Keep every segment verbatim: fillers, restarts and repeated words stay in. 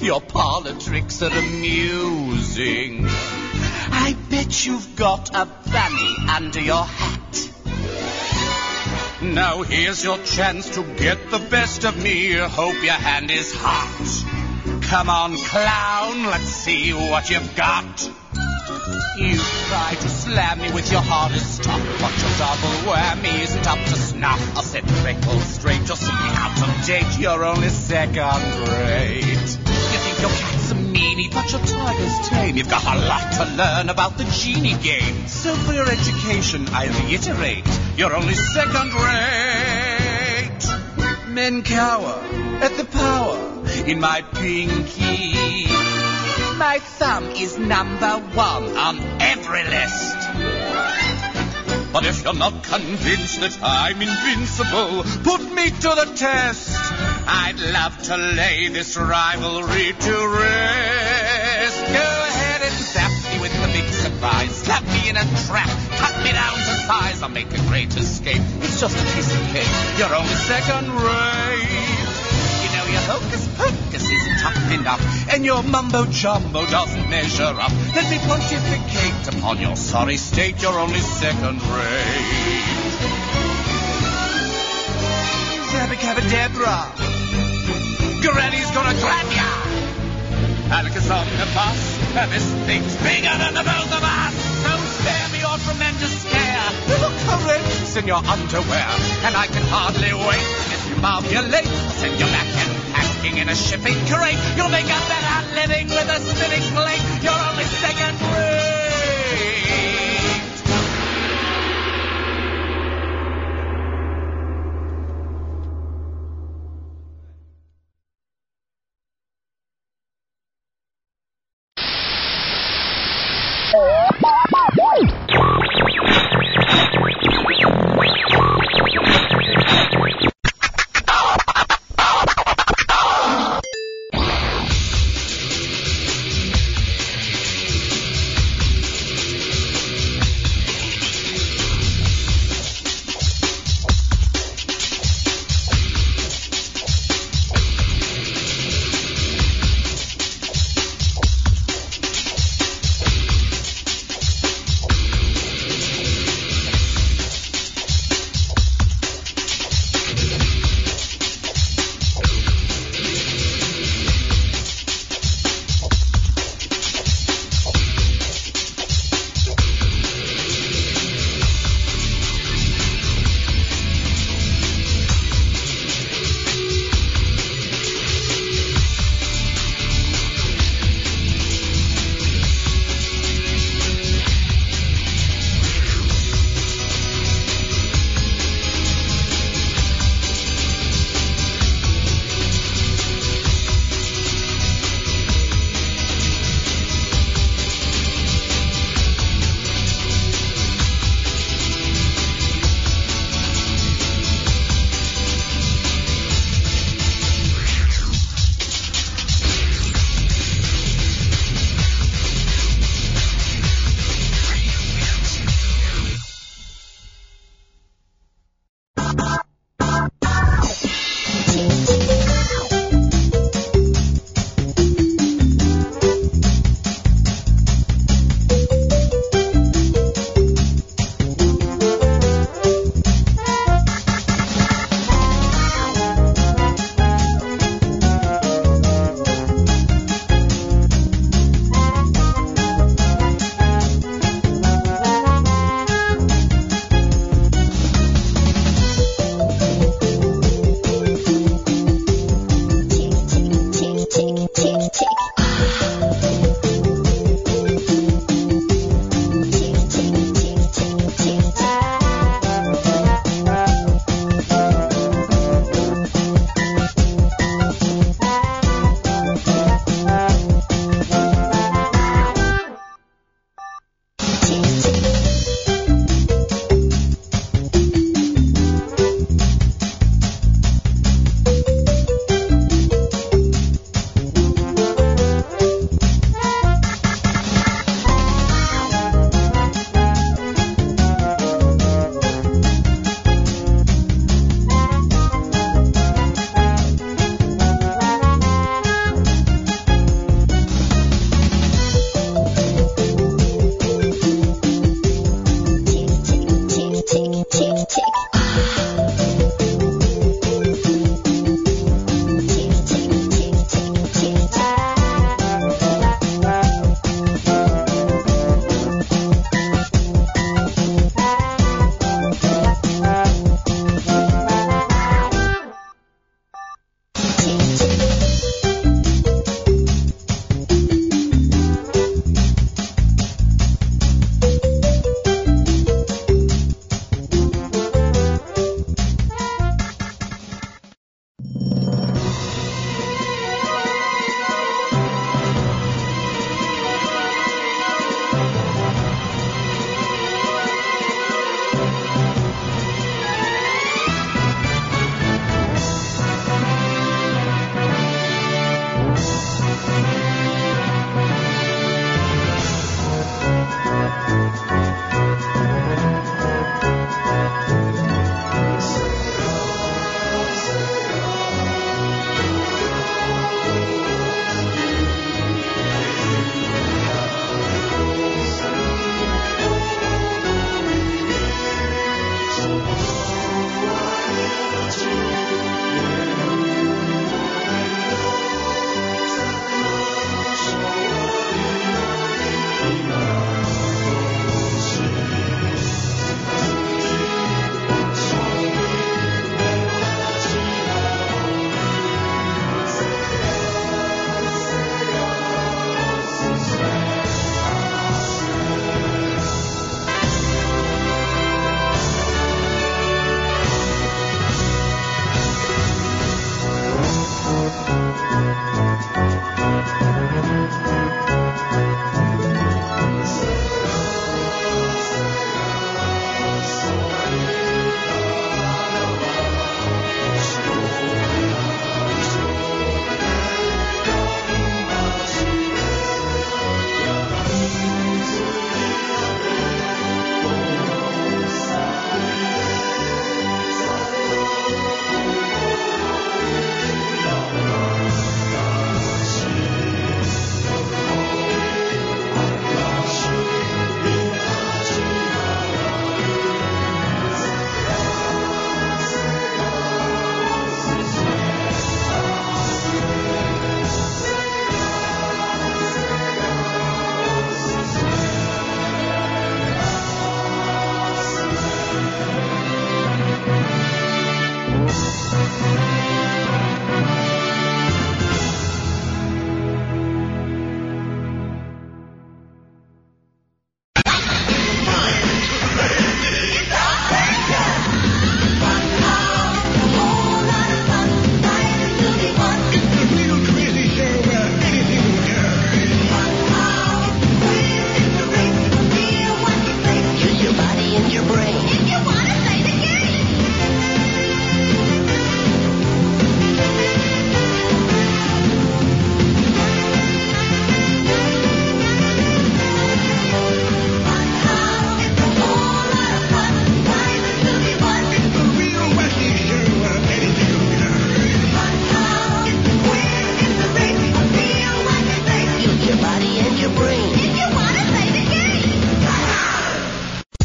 Your parlor tricks are amusing. I bet you've got a fanny under your hat. Now here's your chance to get the best of me. Hope your hand is hot. Come on, clown, let's see what you've got. You try to slam me with your hardest stuff, but your double whammy isn't up to snuff. I'll set freckles straight, you're simply out of date. You're only second rate. You think your cat's a meanie, but your tiger's tame. You've got a lot to learn about the genie game. So for your education, I reiterate, you're only second rate. Men cower at the power in my pinky. My thumb is number one on every list. But if you're not convinced that I'm invincible, put me to the test. I'd love to lay this rivalry to rest. Go ahead and zap me with the big surprise. Slap me in a trap, cut me down to size. I'll make a great escape. It's just a piece of cake. You're only second rate. You know your hocus pocus isn't tough enough, and your mumbo jumbo doesn't measure up. Let me pontificate upon your sorry state. You're only second rate. Zabba-cabba-debra, Granny's gonna grab ya. Atticus on the bus, and this thing's bigger than the both of us. So spare me your tremendous scare. You look horrendous in your underwear, and I can hardly wait. If you bob your late, I'll send you back and packing in a shipping crate. You'll make a better living with a spinning plate. You're only second rate.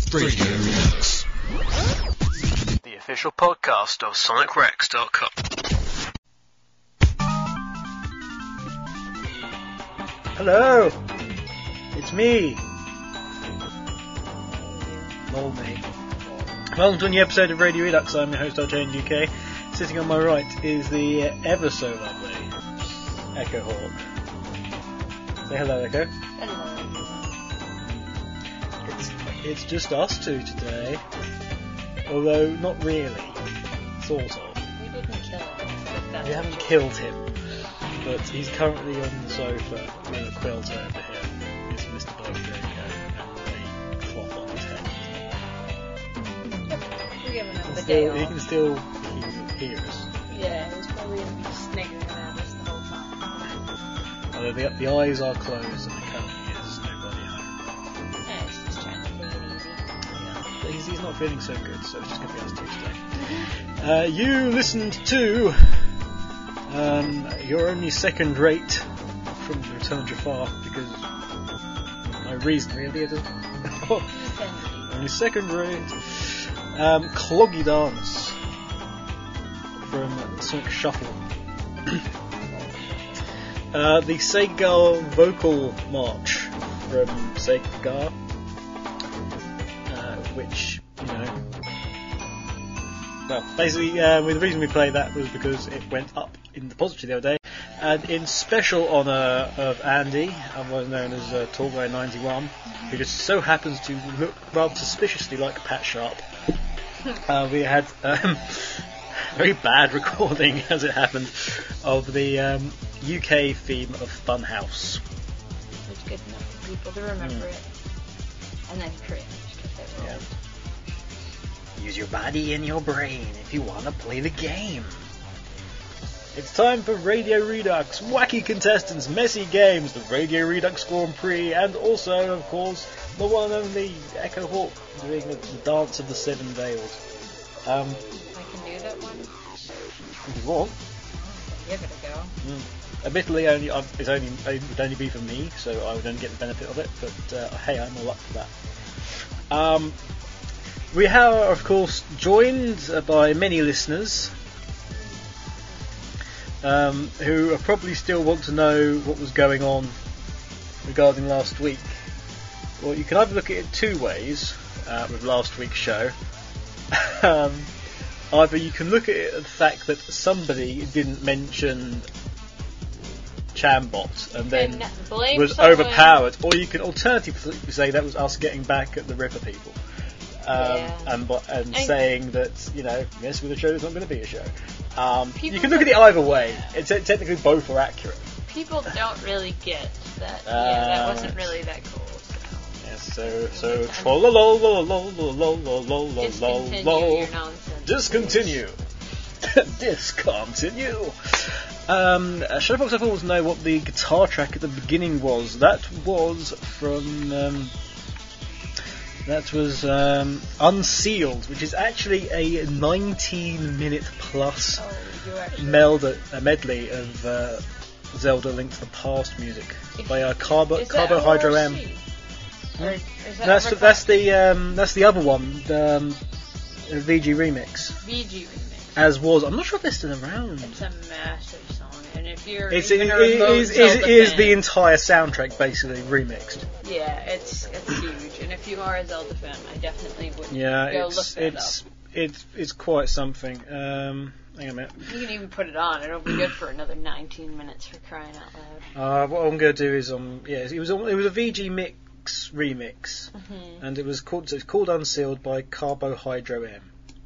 Radio Redux. The official podcast of Sonic Rex dot com. Hello! It's me! Lol me. Welcome to a new episode of Radio Redux. I'm your host, R J N U K. Sitting on my right is the ever so lovely Echo Hawk. Say hello, Echo. Hello. It's, it's just us two today. Although, not really. Sort of. We didn't kill him. We haven't killed him. But he's currently on the sofa with a quilt over him. It's Mister Blowdraco and a cloth on his head. We're giving him the Still, day he off. can still hear, hear us. Yeah, he's probably going to be sniggering at us the whole time. Although the, the eyes are closed and there currently is nobody home. Yeah, he's just trying to take it easy. Yeah. But he's, he's not feeling so good, so it's just going to be us two today. Uh, you listened to um, You're Only Second Rate from Return of Jafar, because no reason really. It Only Second Rate. Um, Cloggy Dance from Sonic Shuffle. uh, the Sega Vocal March from Sega, uh, which, you know, well, basically, uh, the reason we played that was because it went up in the positive the other day, and in special honour of Andy, otherwise known as uh, Tall Guy ninety-one, who just so happens to look rather suspiciously like Pat Sharp. Uh, we had um, a very bad recording, as it happened, of the um, U K theme of Funhouse. It's good enough for people to remember Mm. it. And then cringe, because they were Yeah. old. Use your body and your brain if you want to play the game. It's time for Radio Redux, wacky contestants, messy games, the Radio Redux Grand Prix, and also, of course, the one and only Echo Hawk doing the, the Dance of the Seven Veils. Um, I can do that one. if you want. Give it a go. Mm. Admittedly, only uh, it's only it would only be for me, so I would only get the benefit of it. But uh, hey, I'm all up for that. Um, we are, of course, joined uh, by many listeners um, who are probably still want to know what was going on regarding last week. Well, you can either look at it two ways uh, with last week's show. um, either you can look at it at the fact that somebody didn't mention Chambot and then And blame was someone. overpowered, or you can alternatively say that was us getting back at the Ripper people. Um, Yeah. and bo- and And- saying that, you know, yes, with a show, there's not going to be a show. Um, you People can look at it don't- either way. It's technically both are accurate. People don't really get that. Uh, yeah, that wasn't really that cool. So. Yes, so so And- trollololololololololololol. Discontinue your nonsense. Discontinue. Discontinue. Um, Shadowbox I thought know what the guitar track at the beginning was. That was from. Um, that was um, Unsealed, which is actually a nineteen minute plus Oh, you actually. meld- a medley of uh, Zelda Link to the Past music by uh, Carbo Is that Carbohydro O R M. C? Or is that That's Overclock? that's the um, that's the other one, the um, V G remix. V G remix. As was, I'm not sure if they're still around. It's a massive song, and if you're It's it, even it, a remote is, is, Zelda is fan, the entire soundtrack basically remixed. yeah, it's it's huge. And if you are a Zelda fan, I definitely would Yeah, go it's look that it's it's it's quite something. Um, hang on a minute. up. You can even put it on; it'll be good for another nineteen minutes for crying out Uh, loud. what I'm going to do is um yeah it was it was a V G mix remix, Mm-hmm. and it was called so it's called Unsealed by Carbohydro M.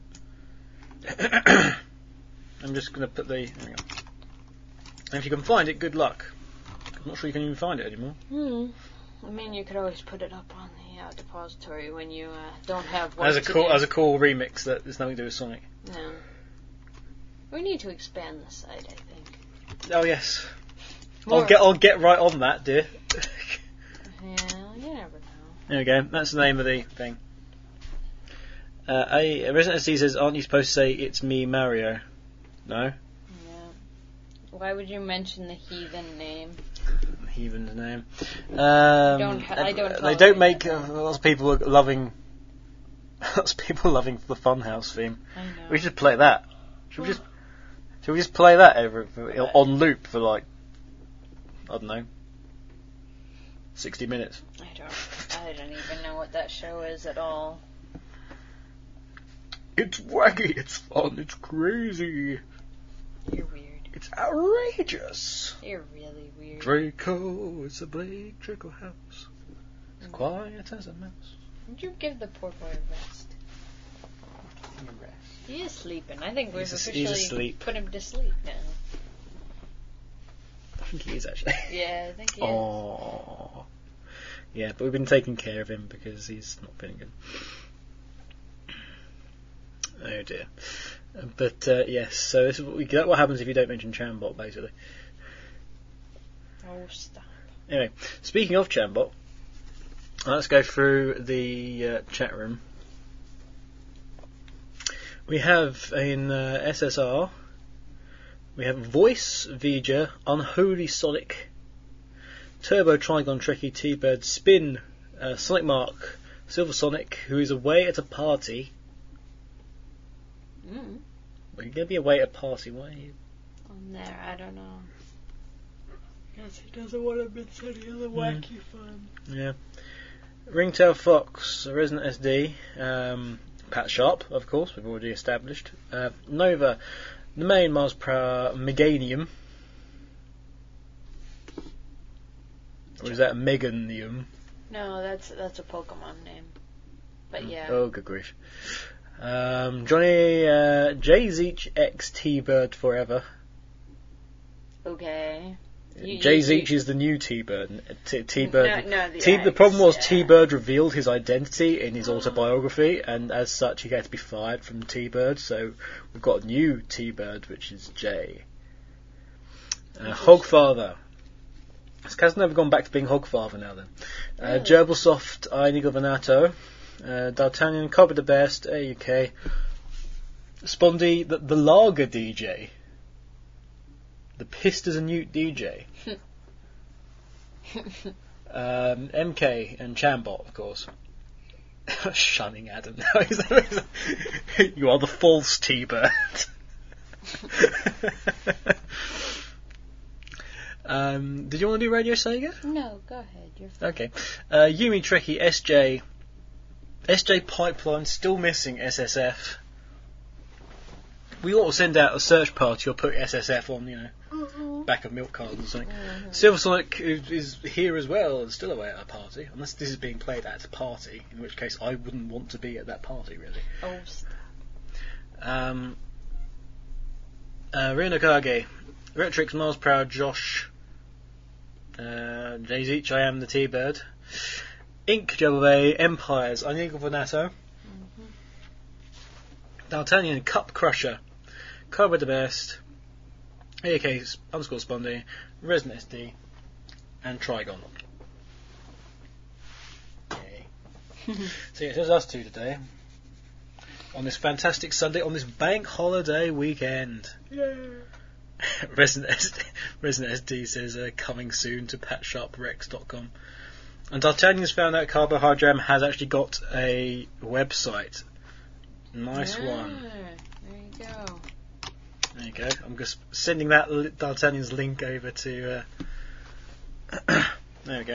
I'm just going to put the hang on. And if you can find it, good luck. I'm not sure you can even find it anymore. Hmm. I mean, you could always put it up on the uh, depository when you uh, don't have work As a to cool do. as a cool remix that there's nothing to do with Sonic. No. We need to expand the site, I think. Oh yes. More- I'll get I'll get right on that, dear. Yeah, you never know. There we go. That's the name of the thing. Uh, a, a Resident S D says, "Aren't you supposed to say it's me, Mario?" No. Yeah. Why would you mention the heathen name? Heathen's name. Um, don't ha- I don't They tolerate don't make that. uh, lots of people are loving Lots of people loving the Funhouse theme. I know. We should play that. Should we just should we just play that every, on loop for like I don't know sixty minutes? I don't. I don't even know what that show is at all. It's wacky. It's fun. It's crazy. You're weird. It's outrageous. You're really weird. Draco, it's a Blake Draco house. It's Mm. quiet as a mouse. Would you give the poor boy a rest? He is sleeping. I think we've He's as- officially he's asleep. put him to sleep now. I think he is actually. Yeah, I think he is. Oh. Yeah, but we've been taking care of him because he's not feeling good. Oh dear. Uh, But uh, yes, so this is what we get. What happens if you don't mention Chambot, basically. Oh, stop. Anyway, speaking of Chambot, let's go through the uh, chat room. We have in uh, S S R, we have Voice, Vija, Unholy Sonic, Turbo Trigon Tricky, T-Bird, Spin, uh, Sonic Mark, Silver Sonic, who is away at a party. Mm. Well, you're going to be away at a party, why are you? On there, I don't know. Because he doesn't want to miss any other wacky fun. Yeah. Ringtail Fox, Resident S D, um, Pat Sharp, of course, we've already established. Uh, Nova, the main Mars Pro Meganium. Or is that a Meganium? No, that's that's a Pokemon name. But yeah. Oh, good grief. Um, Johnny, uh, J Zeech X T-Bird Forever. Okay. You- Jay you- Zeech is the new T-Bird. T- T-Bird. No, no, the T- the X, problem was yeah. T-Bird revealed his identity in his autobiography, and as such, he had to be fired from T-Bird. So we've got a new T-Bird, which is Jay. Uh, Hogfather. This guy's never gone back to being Hogfather now. Then, uh, Really? Gerbilsoft, Inigo Venato, uh, D'Artagnan, Cobra the Best, A U K, Spondy, the, the Lager D J. The Pissed as a Newt D J. um, M K and Chambot, of course. Shunning Adam now. You are the false T-Bird. um, did you want to do Radio Sega? No, go ahead. You're fine. Okay. Uh, Yumi Tricky, S J. S J Pipeline, still missing S S F. We ought to send out a search party or put S S F on, you know, Mm-hmm. back of milk cartons or something. Mhm. Silver Sonic is, is here as well and still away at a party, unless this is being played at a party, in which case I wouldn't want to be at that party, really. Oh, stop. Um, uh, Rina Kage, Retrix, Mars Proud, Josh, uh, Jay Zeech, I am the T-Bird, Ink, Jabba Empires, Inigo Venato, Mm-hmm. D'Artagnan, Cup Crusher, Cobra the Best, A K underscore Spondy, Resident S D, and Trigon. Yay. So yeah, there's us two today. On this fantastic Sunday, on this bank holiday weekend. Resident, S- Resident S D says uh, coming soon to pat sharp rex dot com. And D'Artagnan's found out Carbohydram has actually got a website. Nice Ah, one. There you go. There you go. I'm just sending that li- D'Artagnan's link over to. Uh... there we go.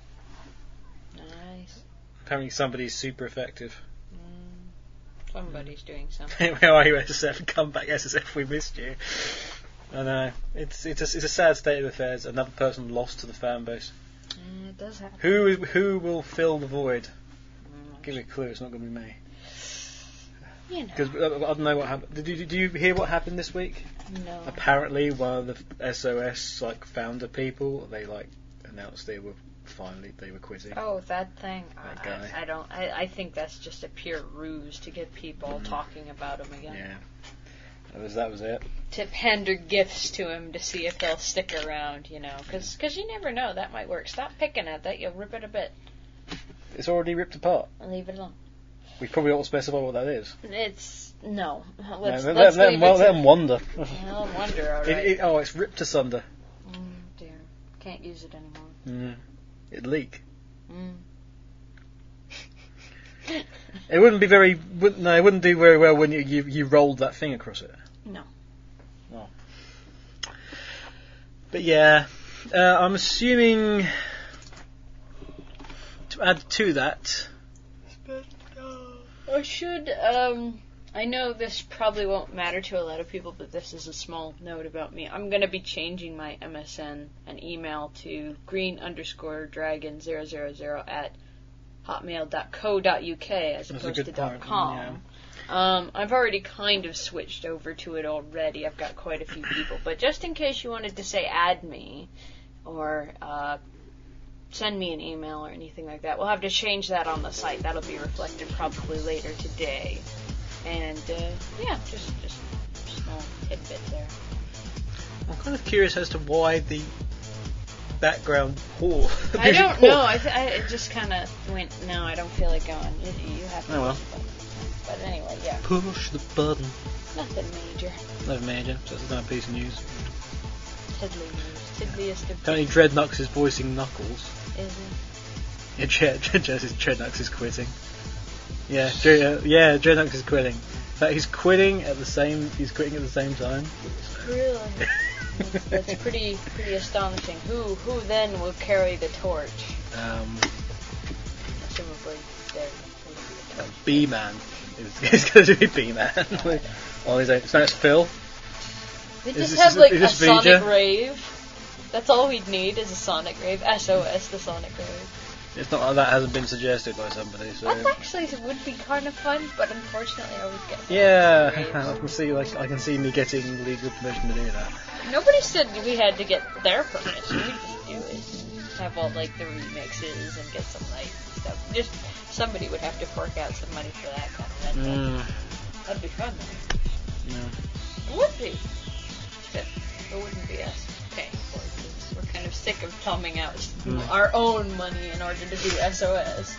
Nice. Apparently somebody's super effective. Mm. Somebody's doing something. Where are you, S S F? Come back, S S F. We missed you. I know. It's it's a, it's a sad state of affairs. Another person lost to the fan base. Mm, it does happen. Who is, who will fill the void? Mm, Give me a clue. It's not going to be me. You know. Because I, I don't know what happened. Did you, did you hear what happened this week? No. Apparently, one of the S O S like founder people, they like announced they were finally they were quitting. Oh, that thing. That I, guy. I, I don't. I, I think that's just a pure ruse to get people Mm. talking about him again. Yeah, that was that was it. To pander gifts to him to see if they'll stick around, you know. Because you never know. That might work. Stop picking at that. You'll rip it a bit. It's already ripped apart. Leave it alone. We probably ought to specify what that is. It's. No. No, Let's, let, let's let, leave them, well, it let to- them wonder. I'll wonder, alright. It, it, oh, it's ripped asunder. Mm, dear. Can't use it anymore. Mm. It leak. Mm. It wouldn't be very. Wouldn't, no, it wouldn't do very well when you, you you rolled that thing across it. No. Well. But yeah, uh, I'm assuming to add to that. I should. Um, I know this probably won't matter to a lot of people, but this is a small note about me. I'm gonna be changing my M S N and email to green underscore dragon zero zero zero at hotmail dot co dot uk as That's opposed a to good dot point, com. yeah. Um, I've already kind of switched over to it already. I've got quite a few people, but just in case you wanted to say add me or uh, send me an email or anything like that, we'll have to change that on the site. That'll be reflected probably later today. And uh, yeah, just just small tidbit there. I'm kind of curious as to why the background poor. I don't know. I, th- I it just kind of went. No, I don't feel like going. You, you have to. Oh, well. push the button. But anyway, yeah. Push the button. Nothing major. Nothing major. Just another piece of news. Tiddly news. Tiddliest of. Apparently, Dreadnoughts is voicing Knuckles. Is Yeah, Dread, Dreadnoughts is quitting. Yeah, Dre, uh, yeah, Dreadnoughts is quitting. In fact, he's quitting at the same. He's quitting at the same time. it? Really? that's, that's pretty pretty astonishing. Who who then will carry the torch? Um, Presumably, they're. B-Man. It's, it's going to be B-Man. On his own. So it's Phil. They Is just this- have is like this a Vija? sonic rave. That's all we'd need is a sonic rave. S O S, the sonic rave. It's not like that hasn't been suggested by somebody. So That actually would be kind of fun, but unfortunately I would get. yeah, raves. I can see like I can see me getting legal permission to do that. Nobody said we had to get their permission. We just do it. Have all like the remixes and get some like stuff. Just somebody would have to fork out some money for that kind of rental. Mm, That'd be fun though. no. It would be. Except it wouldn't be us paying for it. 'Cause we're kind of sick of thumbing out Mm. our own money in order to do S O S.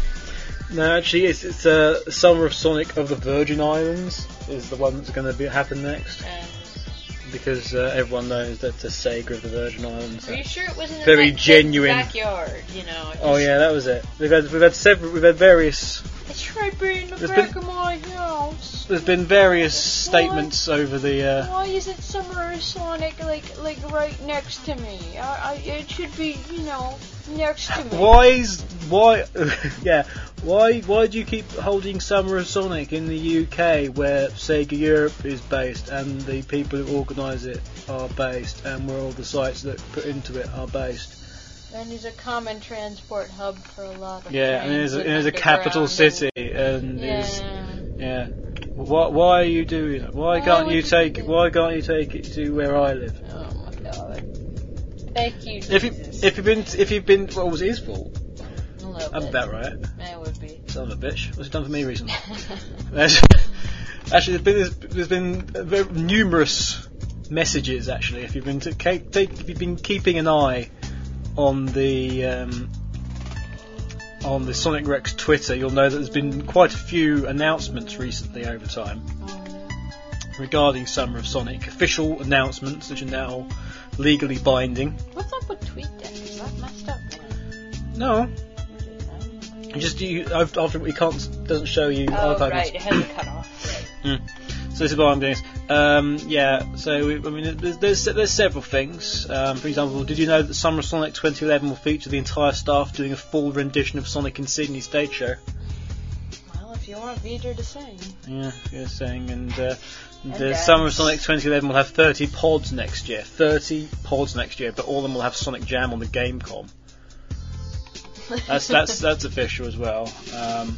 No, actually, it's it's uh, Summer of Sonic of the Virgin Islands is the one that's going to be happen next And because uh, everyone knows that the Sega of the Virgin Islands. are you sure it wasn't Very in that kid's genuine. backyard? You know. Oh just- yeah, that was it. We've had we've had several we've had various It's right there in the There's back been- of my house. there's been various statements over the. Uh, Why is it Summer of Sonic like like right next to me? I, I it should be you know next to me. Why is why yeah why why do you keep holding Summer of Sonic in the U K where Sega Europe is based and the people who organise it are based and where all the sites that put into it are based? And it's a common transport hub for a lot of Yeah, and trains it's a, and and it's a capital underground city and and- Yeah. is yeah. Why why are you doing it? Why Why can't would you you take do that? why can't you take it to where I live? Oh my god. Thank you, If you Jesus. if you've been if you've been well, it was his fault. a little I'm bit. about right. It would be. Son of a bitch. What's it done for me recently? Actually, there's been there's, there's been very numerous messages. Actually, if you've been to, take, if you've been keeping an eye on the um, on the Sonic Rex Twitter, you'll know that there's been quite a few announcements recently over time regarding Summer of Sonic. Official announcements which are now legally binding. What's up with TweetDeck? Is that messed up now? No, you just you after it can't doesn't show you Oh, archive. right. It has a cutoff. Right. Mm. So this is why I'm doing this. Um, yeah, so we, I mean, there's, there's there's several things. Um, for example, did you know that Summer of Sonic twenty eleven will feature the entire staff doing a full rendition of Sonic in Sydney stage show? Well, if you want Vija to sing. Yeah, you're saying, and uh, And the dance. Summer of Sonic twenty eleven will have thirty pods next year. thirty pods next year, but all of them will have Sonic Jam on the Gamecom. That's that's that's official as well. Um,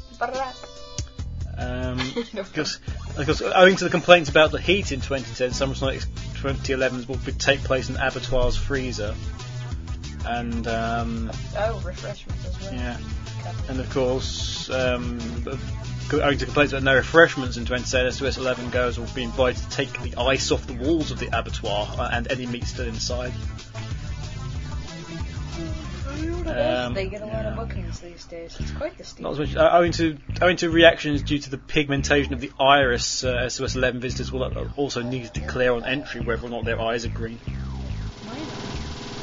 Um, because, because owing to the complaints about the heat in twenty ten, Summer Sonic twenty eleven will be, take place in Abattoir's freezer, and um, Oh, refreshments as well. yeah, and of course, um, owing to complaints about no refreshments in twenty ten, S O S eleven goers will be invited to take the ice off the walls of the abattoir uh, and any meat still inside. Um, they get a lot yeah. of bookings these days. It's quite the steam. Not as much, uh, owing to owing to reactions due to the pigmentation of the iris, uh, S O S eleven visitors will also need to declare on entry whether or not their eyes are green.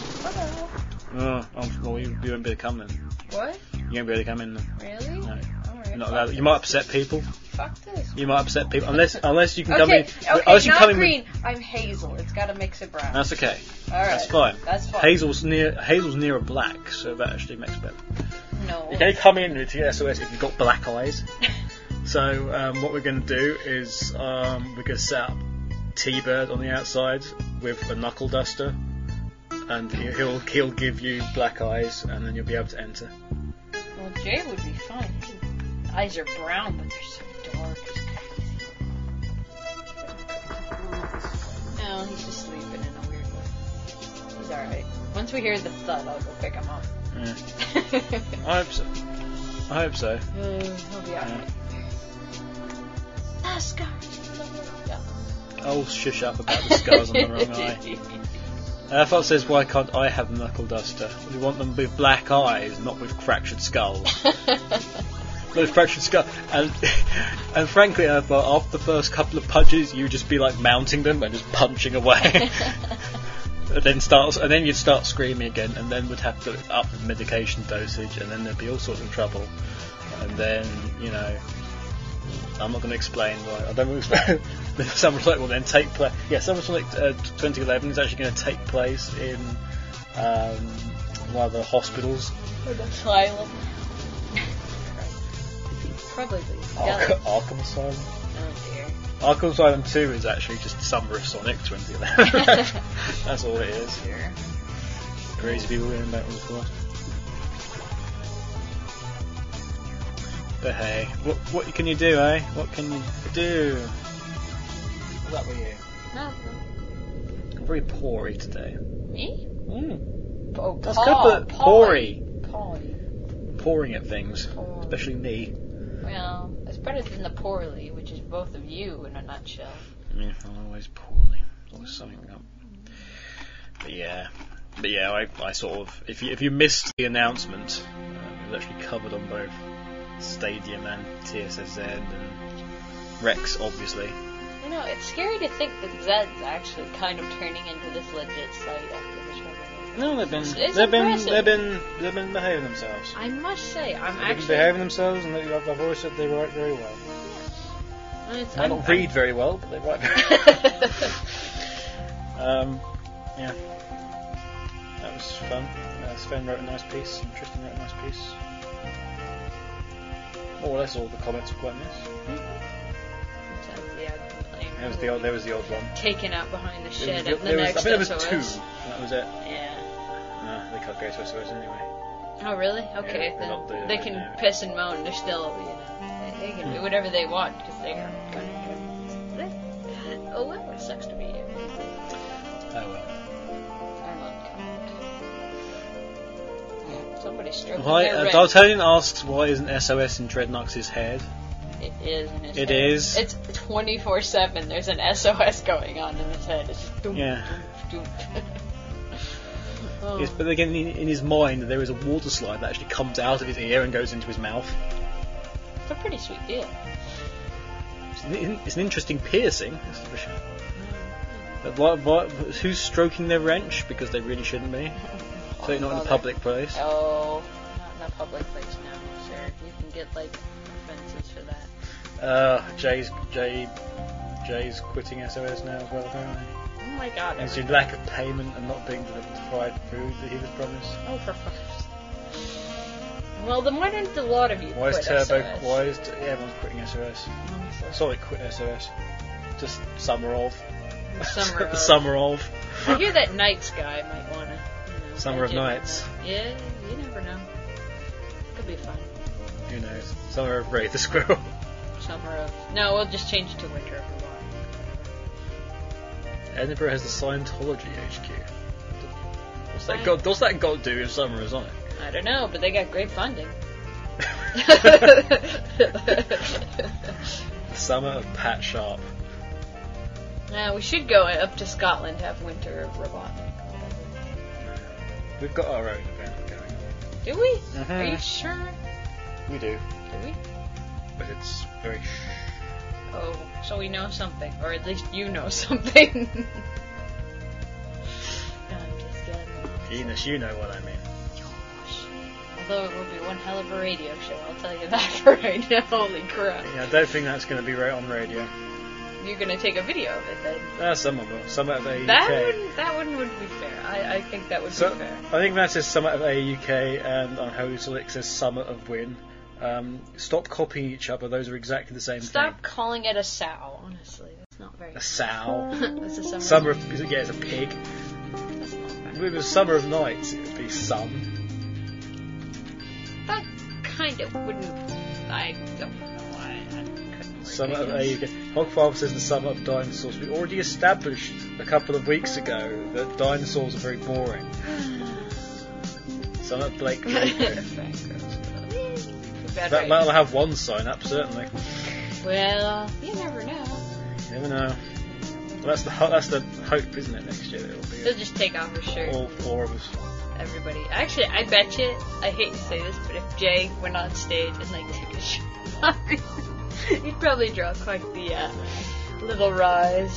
Hello. Oh, oh, well, you, you won't be able to come then. What? You won't be able to come in then. Really? No. Oh, You're not allowed. You might upset people. Fuck this. You might upset people unless unless you can Okay, come in. okay, unless you not come in green. I'm hazel. It's got to mix it brown. With, that's okay. All right. That's fine. That's fine. Hazel's near Hazel's near a black, so that actually makes it better. No. You can come in with your S O S if you've got black eyes. So um, what we're going to do is um, we're going to set up T-Bird on the outside with a knuckle duster, and he- he'll he'll give you black eyes, and then you'll be able to enter. Well, Jay would be fine. His eyes are brown, but they're so dark. It's crazy. No, he's just sleeping in a weird way. He's alright. Once we hear the thud, I'll go pick him up. Yeah. I hope so. I hope so. Uh, he'll be alright. Ah, scars. Yeah. I'll shush up about the scars on the wrong eye. Alphard says, why can't I have a knuckle duster? We want them with black eyes, not with fractured skulls. With fractured skull. And, and frankly, Alphard, after the first couple of punches, you'd just be like mounting them and just punching away. and then start, and then you'd start screaming again, and then we'd have to up the medication dosage, and then there'd be all sorts of trouble. And then, you know, I'm not going to explain why. I don't want to explain. Summer Sonic will then take place. Yeah, Summer Sonic uh, twenty eleven is actually going to take place in um, one of the hospitals. An asylum. Probably. Ark- Yeah. Arkham Asylum. Oh dear. Arkham Asylum two is actually just Summer of Sonic twenty eleven. That's all it is. Dear. Crazy people getting back with the course. But hey, what what can you do, eh? What can you do? What's up with you? No. I'm very pory today. Me? Mm. Oh, That's Paul. good, but pory. Paul. Pouring at things, Poor. especially me. Well, it's better than the poorly, which is both of you in a nutshell. Yeah, I'm always poorly. Always something up. But yeah, but yeah, I, I sort of if you if you missed the announcement, um, it was actually covered on both Stadium and T S S Z and Rex, obviously. You know, it's scary to think that Zed's actually kind of turning into this legit site after the trouble. No, they've been It's- it's they've been impressive. they've been they've been behaving themselves. I must say, I'm They've been actually. behaving themselves, and they, I've, I've always said they write very well. It's, They I'm, don't read very well, but they write very well. um, yeah, that was fun. Uh, Sven wrote a nice piece, and Tristan wrote a nice piece. More or less all the comments were quite nice. There was the odd, there was the odd one. Taken out behind the There shed was, of the there was, next I think there was S O S. two. and That was it. Yeah. No, they can't go to S O S anyway. Oh, really? Okay, Yeah, they're not then doing they it can now. piss and moan. They're still, you know, they, they can do whatever they want because they are kind of. Oh well, it sucks to be you. Oh well. I'm on. Somebody stroking Why? their Uh, wrist. D'Artagnan asks, why isn't S O S in Dreadnoks' head? It is in his It head. is. It's twenty-four seven. There's an S O S going on in his head. It's just doom, Yeah. doom, doom. Oh. Yes, but again, in, in his mind, there is a water slide that actually comes out of his ear and goes into his mouth. It's a pretty sweet deal. It's an, it's an interesting piercing. That's for sure. But what, what, who's stroking their wrench? Because they really shouldn't be. So not in a public place. Oh, not in a public place now, sir. You can get like offences for that. Uh, Jay's Jay Jay's quitting S O S now as well, apparently. Oh my god. It's every- due lack of payment and not being delivered the fried food that he was promised. Oh, for fuck's Well, then why didn't a lot of you Why is quit Turbo? S O S? Why is t- yeah, everyone's quitting S O S? Honestly. Sonic quit S O S. Just summer of. Summer of. Summer of. I hear that Knights guy might wanna. You know, Summer of edge it up. Nights. Yeah, you never know. Could be fun. Who knows? Summer of Ray the Squirrel. Summer of. No, we'll just change it to winter of a while. Edinburgh has the Scientology H Q. What's that Sci- got? What's that got to do with Summer of Sonic? I don't know, but they got great funding. The Summer of Pat Sharp. Now we should go up to Scotland to have winter of Robotnik. We've got our own event going on. Do we? Mhm. Are you sure? We do, Do we? but it's very shh. Oh, so we know something, or at least you know something. I'm just kidding. Enos, you know what I mean. Gosh. Although it will be one hell of a radio show, I'll tell you that for right now. Holy crap. Yeah, I don't think that's going to be right on radio. You're going to take a video of it then? Uh, some of it. Some of it That U K. one, that one would be fair. I, I think that would So, be fair. I think that says Summit of A U K, and on Hoselix it says Summit of Win. Um, stop copying each other, those are exactly the same Stop thing. calling it a sow, honestly. That's not very A sow. That's a summer. Summer of, yeah, it's a pig. That's not If fair. it was Summer of Nights, it would be sun. That kind of wouldn't. I don't know why. I couldn't Summit of work A U K. Hogfather says the Summit of Dinosaurs. We already established a couple of weeks ago that dinosaurs are very boring. Summit of Blake Draco. Bad That, right. that'll have one sign up, certainly. Well, you never know. You never know. Well, that's the ho- that's the hope, isn't it? Next year it'll He'll be just take off his shirt. all four of us. Everybody. Actually, I bet you, I hate to say this, but if Jay went on stage and like took his shirt off, he'd probably draw quite the uh, little rise.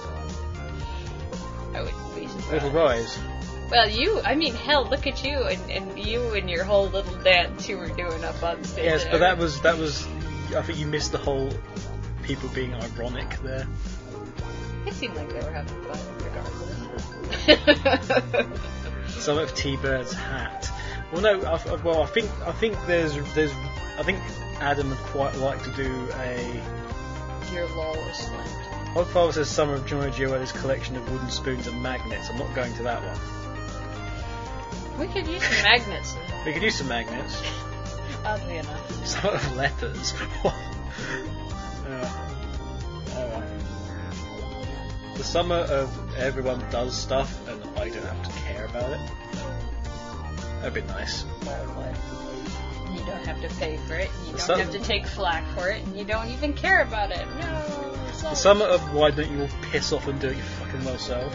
I wouldn't be surprised. Little rise. Well, you, I mean, hell, look at you and, and you and your whole little dance you were doing up on stage. Yes, and but that everything. was that was. I think you missed the whole people being ironic there. It seemed like they were having fun, regardless. Summit of T-Bird's hat. Well, no. I, I- well, I think I think there's there's I think Adam would quite like to do a. Your lol is slammed. Hogfather says Summer of Joy Gioella's collection of wooden spoons and magnets. I'm not going to that one. We could use some magnets. We could use some magnets. Oddly enough. Summer of Leopards. uh, uh, the summer of everyone does stuff and I don't have to care about it. That'd be nice. You don't have to pay for it, you don't Some- have to take flack for it, and you don't even care about it. No. it's The all- summer of why don't you all piss off and do it your fucking well self.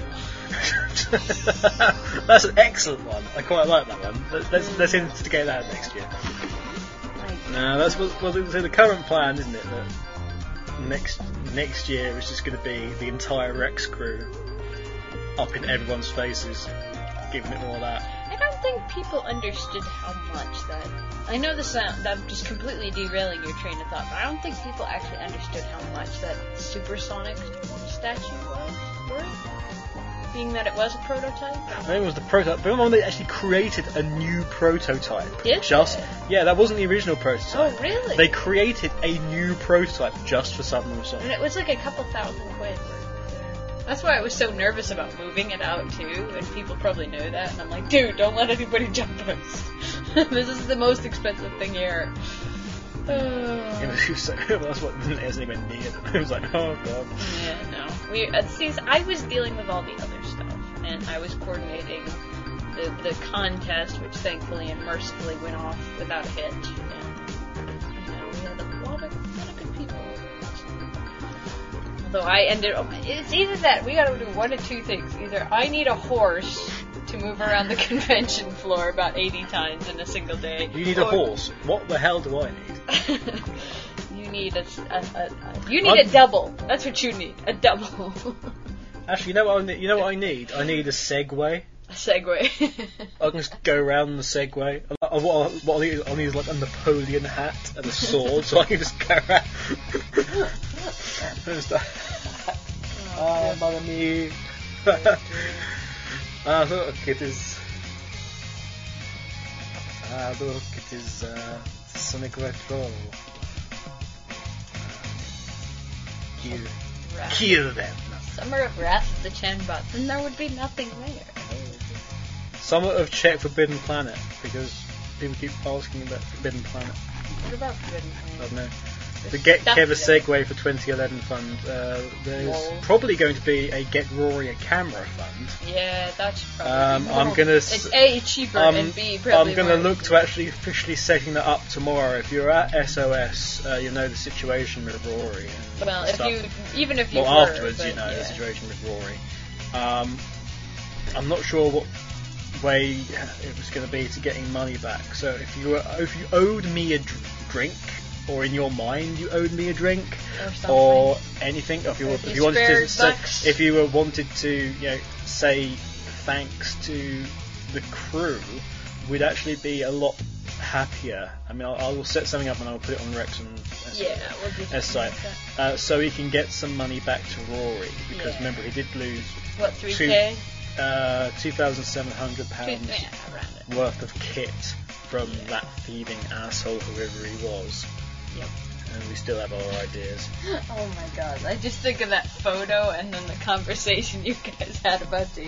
That's an excellent one. I quite like that one. Let- Let's let's instigate that next year. No, that's what well, so the current plan, isn't it? That next next year is just going to be the entire Rex crew up in everyone's faces, giving it all that. I don't think people understood how much that. I know this sound that I'm just completely derailing your train of thought, but I don't think people actually understood how much that supersonic statue was worth. Being that it was a prototype. I think it was the prototype. But remember, they actually created a new prototype. Did just they? yeah, that wasn't the original prototype. Oh, really? They created a new prototype just for Southern Resolve. And it was like a couple thousand quid. That's why I was so nervous about moving it out too, and people probably know that. And I'm like, dude, don't let anybody jump us. This is the most expensive thing here. Uh, It was, it was so, that's what didn't it anywhere near them. It was like, oh god. yeah, no. We uh, see, I was dealing with all the other stuff, and I was coordinating the the contest, which thankfully and mercifully went off without a hitch. And, you know, we had a lot of, lot of good people. Although I ended up, it's either that, we gotta do one of two things. Either I need a horse to move around the convention floor about eighty times in a single day. You need a or- horse. What the hell do I need? You need a, a, a, a you need I'm- a double. That's what you need. A double. Actually, you know what I need? You know what I need? I need a Segway. A Segway. I can just go around the Segway. I- I- What I, what I need, I need is like a Napoleon hat and a sword, so I can just go around. Just, uh, ah, mon ami. Ah, look, it is. Ah, look, it is uh, Sonic Retro. Kill, Wrath. kill them. Summer of Wrath of the Chanbots, and there would be nothing there. Summer of Check Forbidden Planet, because people keep asking about Forbidden Planet. What about Forbidden I Planet? don't know. The There's Get stuff Kev a there. Segway for twenty eleven fund. Uh, there's Whoa. probably going to be a Get Rory a Camera fund. Yeah, that's probably Um, more- I'm gonna s- It's A, cheaper, Um, and B, probably I'm going to more- look to actually officially setting that up tomorrow. If you're at S O S, uh, you'll know the situation with Rory. And Well, if stuff. you, even if you well, were, afterwards, but you know yeah. the situation with Rory. Um, I'm not sure what way it was going to be to getting money back. So if you were, if you owed me a dr- drink, or in your mind you owed me a drink, Or something. or anything, if you, Or were, if if you you wanted to, spared say, bucks. if you were wanted to, you know, say thanks to the crew, we'd actually be a lot happier. I mean, I'll, I will set something up and I'll put it on Rex and S- Yeah, we'll do S site, something like that. uh, so he can get some money back to Rory because Yeah. remember he did lose What, three K? uh, two thousand seven hundred Two, pounds yeah, around it. worth of kit from Yeah. that thieving asshole, whoever he was. Yep. And we still have our ideas. Oh my god, I just think of that photo and then the conversation you guys had about Ding.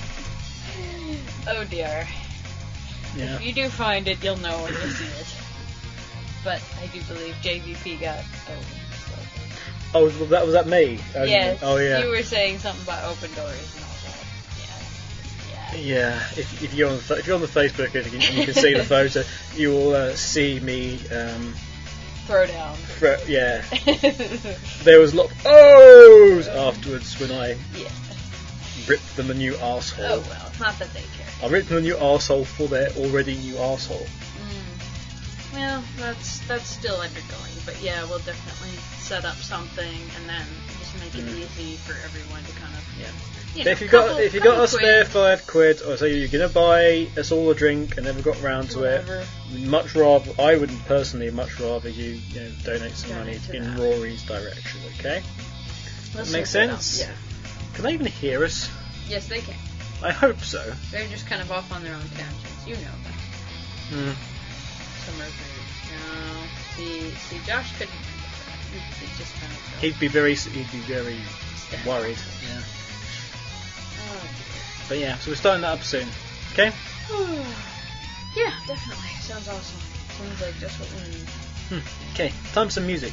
Oh dear. Yeah. If you do find it, you'll know when you see it. But I do believe J V P got owned. So. Oh, well, that was that me. Um, Yes, Oh yeah. you were saying something about open doors and all that. Yeah. Yeah. Yeah. If, if you're on the, if you're on the Facebook and you can, you can see the photo, you will uh, see me. Um, Throw down. fr- yeah. There was a lot of ohs afterwards when I Yeah. ripped them a new arsehole. Oh well, not that they care. I ripped them a new arsehole for their already new arsehole. Mm. Well, that's that's still undergoing, but yeah, we'll definitely set up something and then just make it Mm. easy for everyone to kind of Yeah. you But know, if you got couple- if you got couple a spare quid, five quid, or say you're gonna buy us all a drink and never got round to whatever. it, much rather I would personally much rather you, you know, donate some Donate money to in that. Rory's direction. Okay, Let's that makes set it up, sense. Yeah. Can they even hear us? Yes, they can. I hope so. They're just kind of off on their own tangents. You know that. Mm. Some are very. No. See, see, Josh couldn't. He, he just kind of. He'd be very he'd be very Stand. worried. Yeah. Oh, But yeah, so we're starting that up soon. Okay. dear. Yeah, definitely. Sounds awesome. Sounds like just what we need. Hmm. Okay. Time for some music.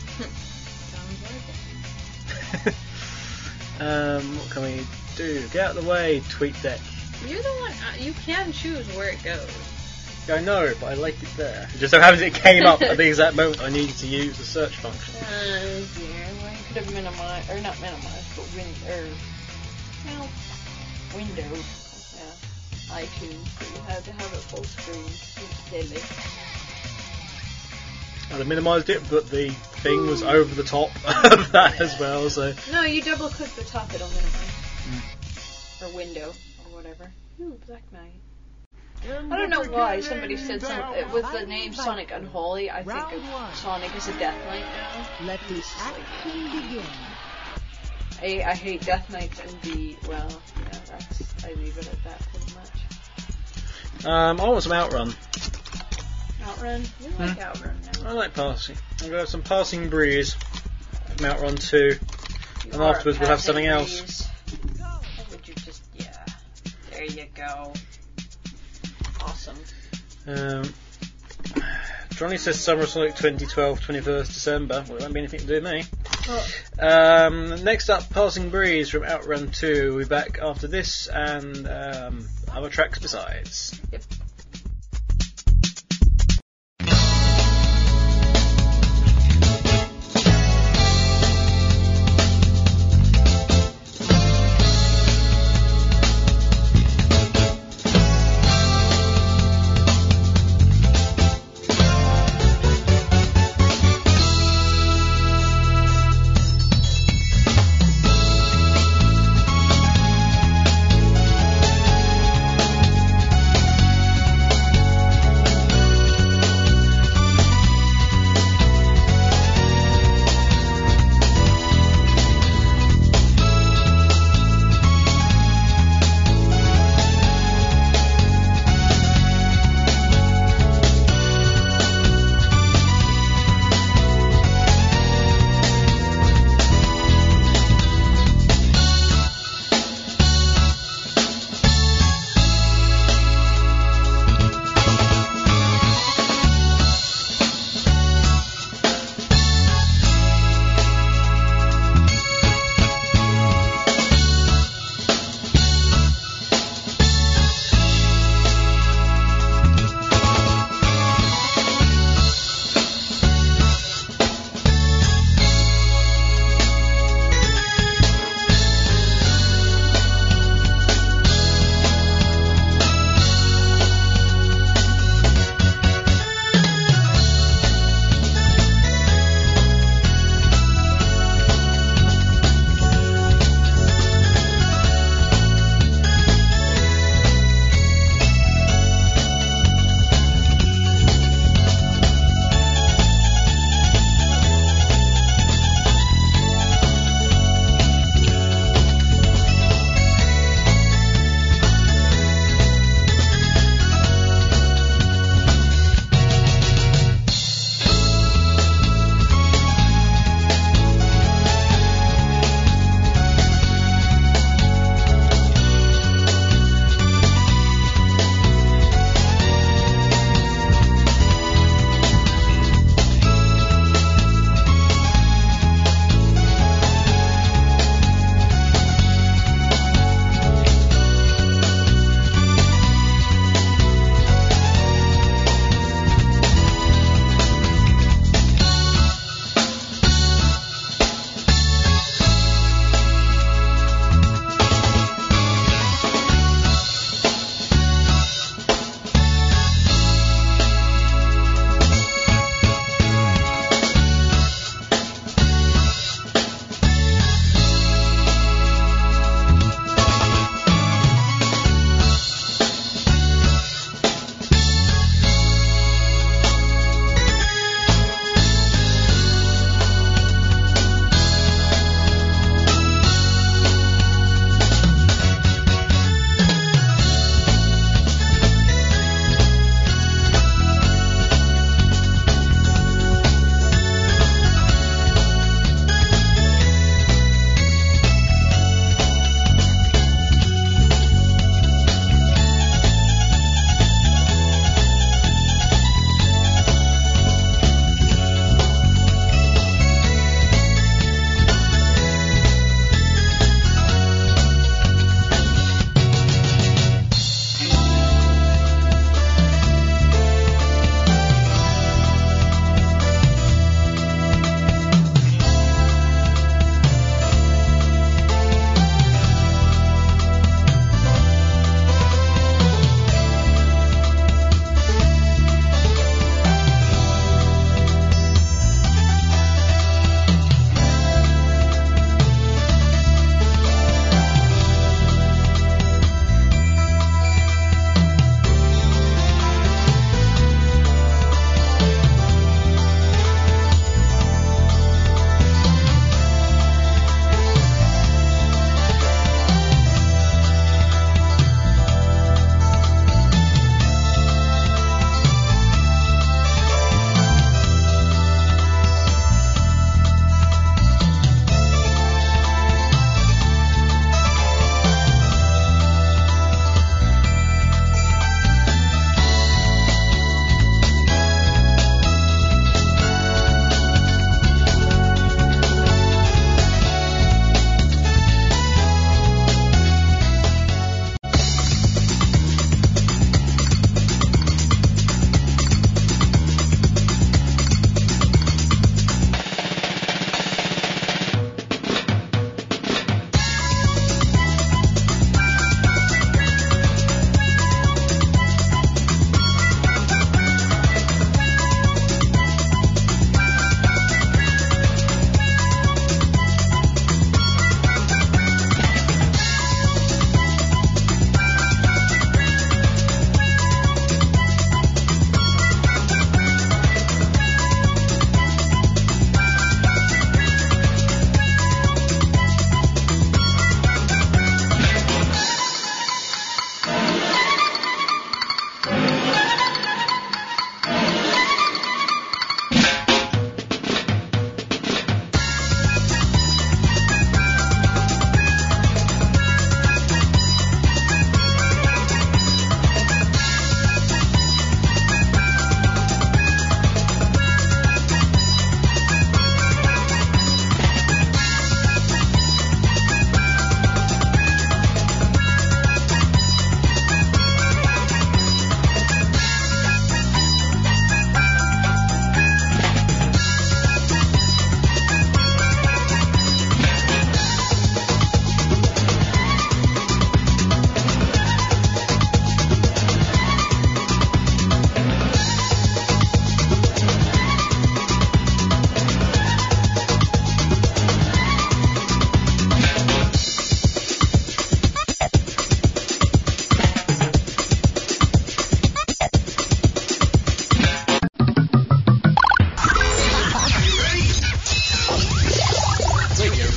Sounds like it. um, what can we do? Get out of the way, tweet deck. You're the one. Uh, you can choose where it goes. I know, but I like it there. It just so happens it came up at the exact moment I needed to use the search function. Oh dear. Well, you could have minimized, or not minimized, but win, or well, window. Yeah, iTunes. But you had to have it full screen. It's silly. I'd have minimised it, but the thing was over the top of that as well, so... No, you double click the top, it'll minimize. Or window, or whatever. Ooh, Black Knight. I don't know why somebody said something with the name Sonic Unholy. I think of Sonic as a Death Knight now. Let the action begin. I, I hate Death Knights and the, well, yeah, that's, I leave it at that pretty much. Um, I want some Outrun. Outrun? You like Outrun now. I like passing. I'm going to have some Passing Breeze from Outrun two. You And are afterwards we'll have passing something else. breeze. How would you just, yeah. There you go. Awesome. Um, Johnny says Summer Sonic twenty twelve, twenty-first December. Well, it won't be anything to do with me. Oh. Um, next up, Passing Breeze from Outrun two. We'll be back after this and um, other tracks besides. Yep.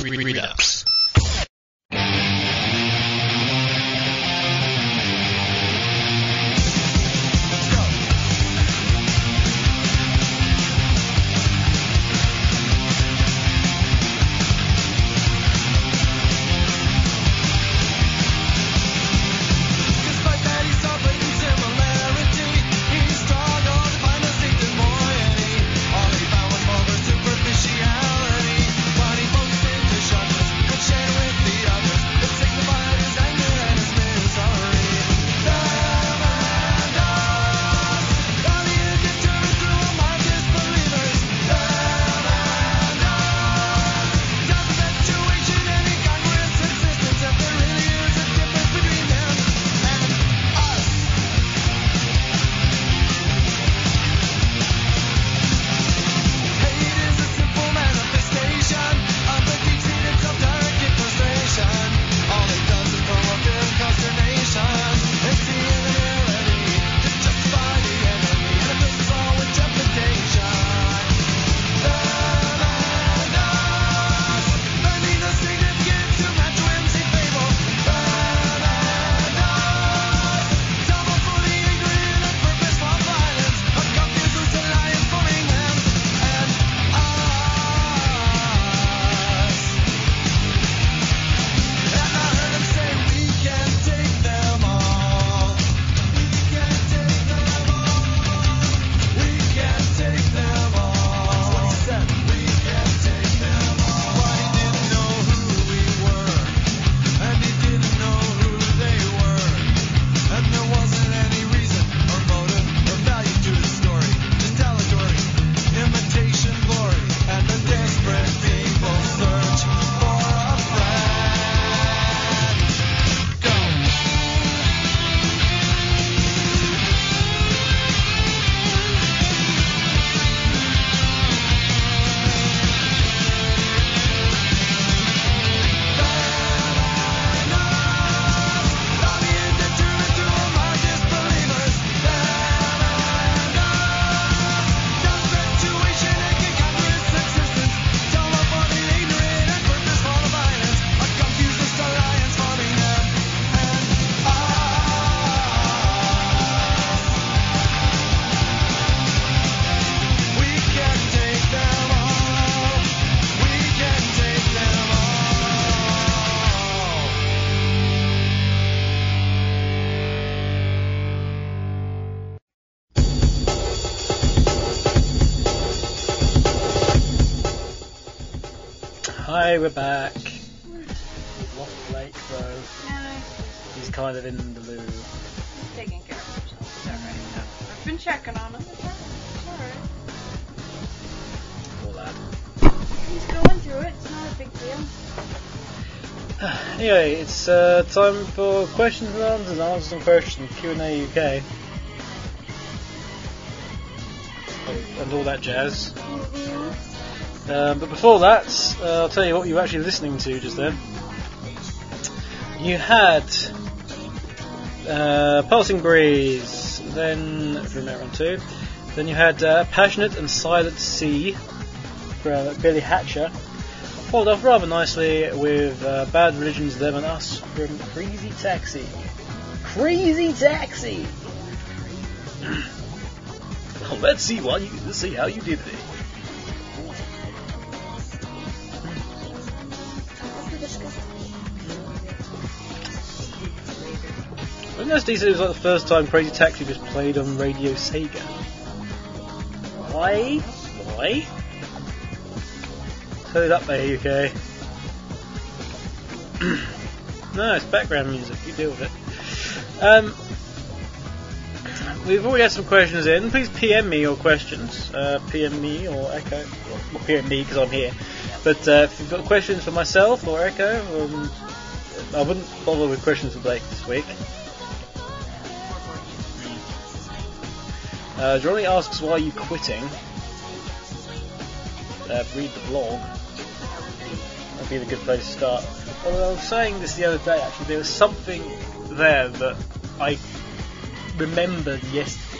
Redux. Hi, we're back. Lost Blake though. No, He's kind of in the loo. he's taking care of himself. It's alright. I've been checking on him. It's alright. All that. He's going through it. It's not a big deal. Anyway, it's uh, time for questions and answers, answers and questions, Q and A U K. And, and all that jazz. Um, but before that, uh, I'll tell you what you were actually listening to just then. You had uh, Pulsing Breeze, then from there on two. Then you had uh, Passionate and Silent Sea from Billy Hatcher, followed off rather nicely with uh, Bad Religion's Them and Us from Crazy Taxi. Crazy Taxi! Well, let's see what you let's see how you did there. Wasn't that decent? It was like the first time Crazy Taxi was played on Radio Sega. Why? Why? Turn it up there, U K. No, it's background music. You deal with it. Um, we've already had some questions in. Please P M me your questions. Uh, P M me or Echo. Well, P M me because I'm here. But uh, if you've got questions for myself or Echo, um, I wouldn't bother with questions for Blake this week. Uh, Johnny asks, why are you quitting? Uh, read the blog. That'd be a good place to start. Although I was saying this the other day, actually, there was something there that I remembered yesterday,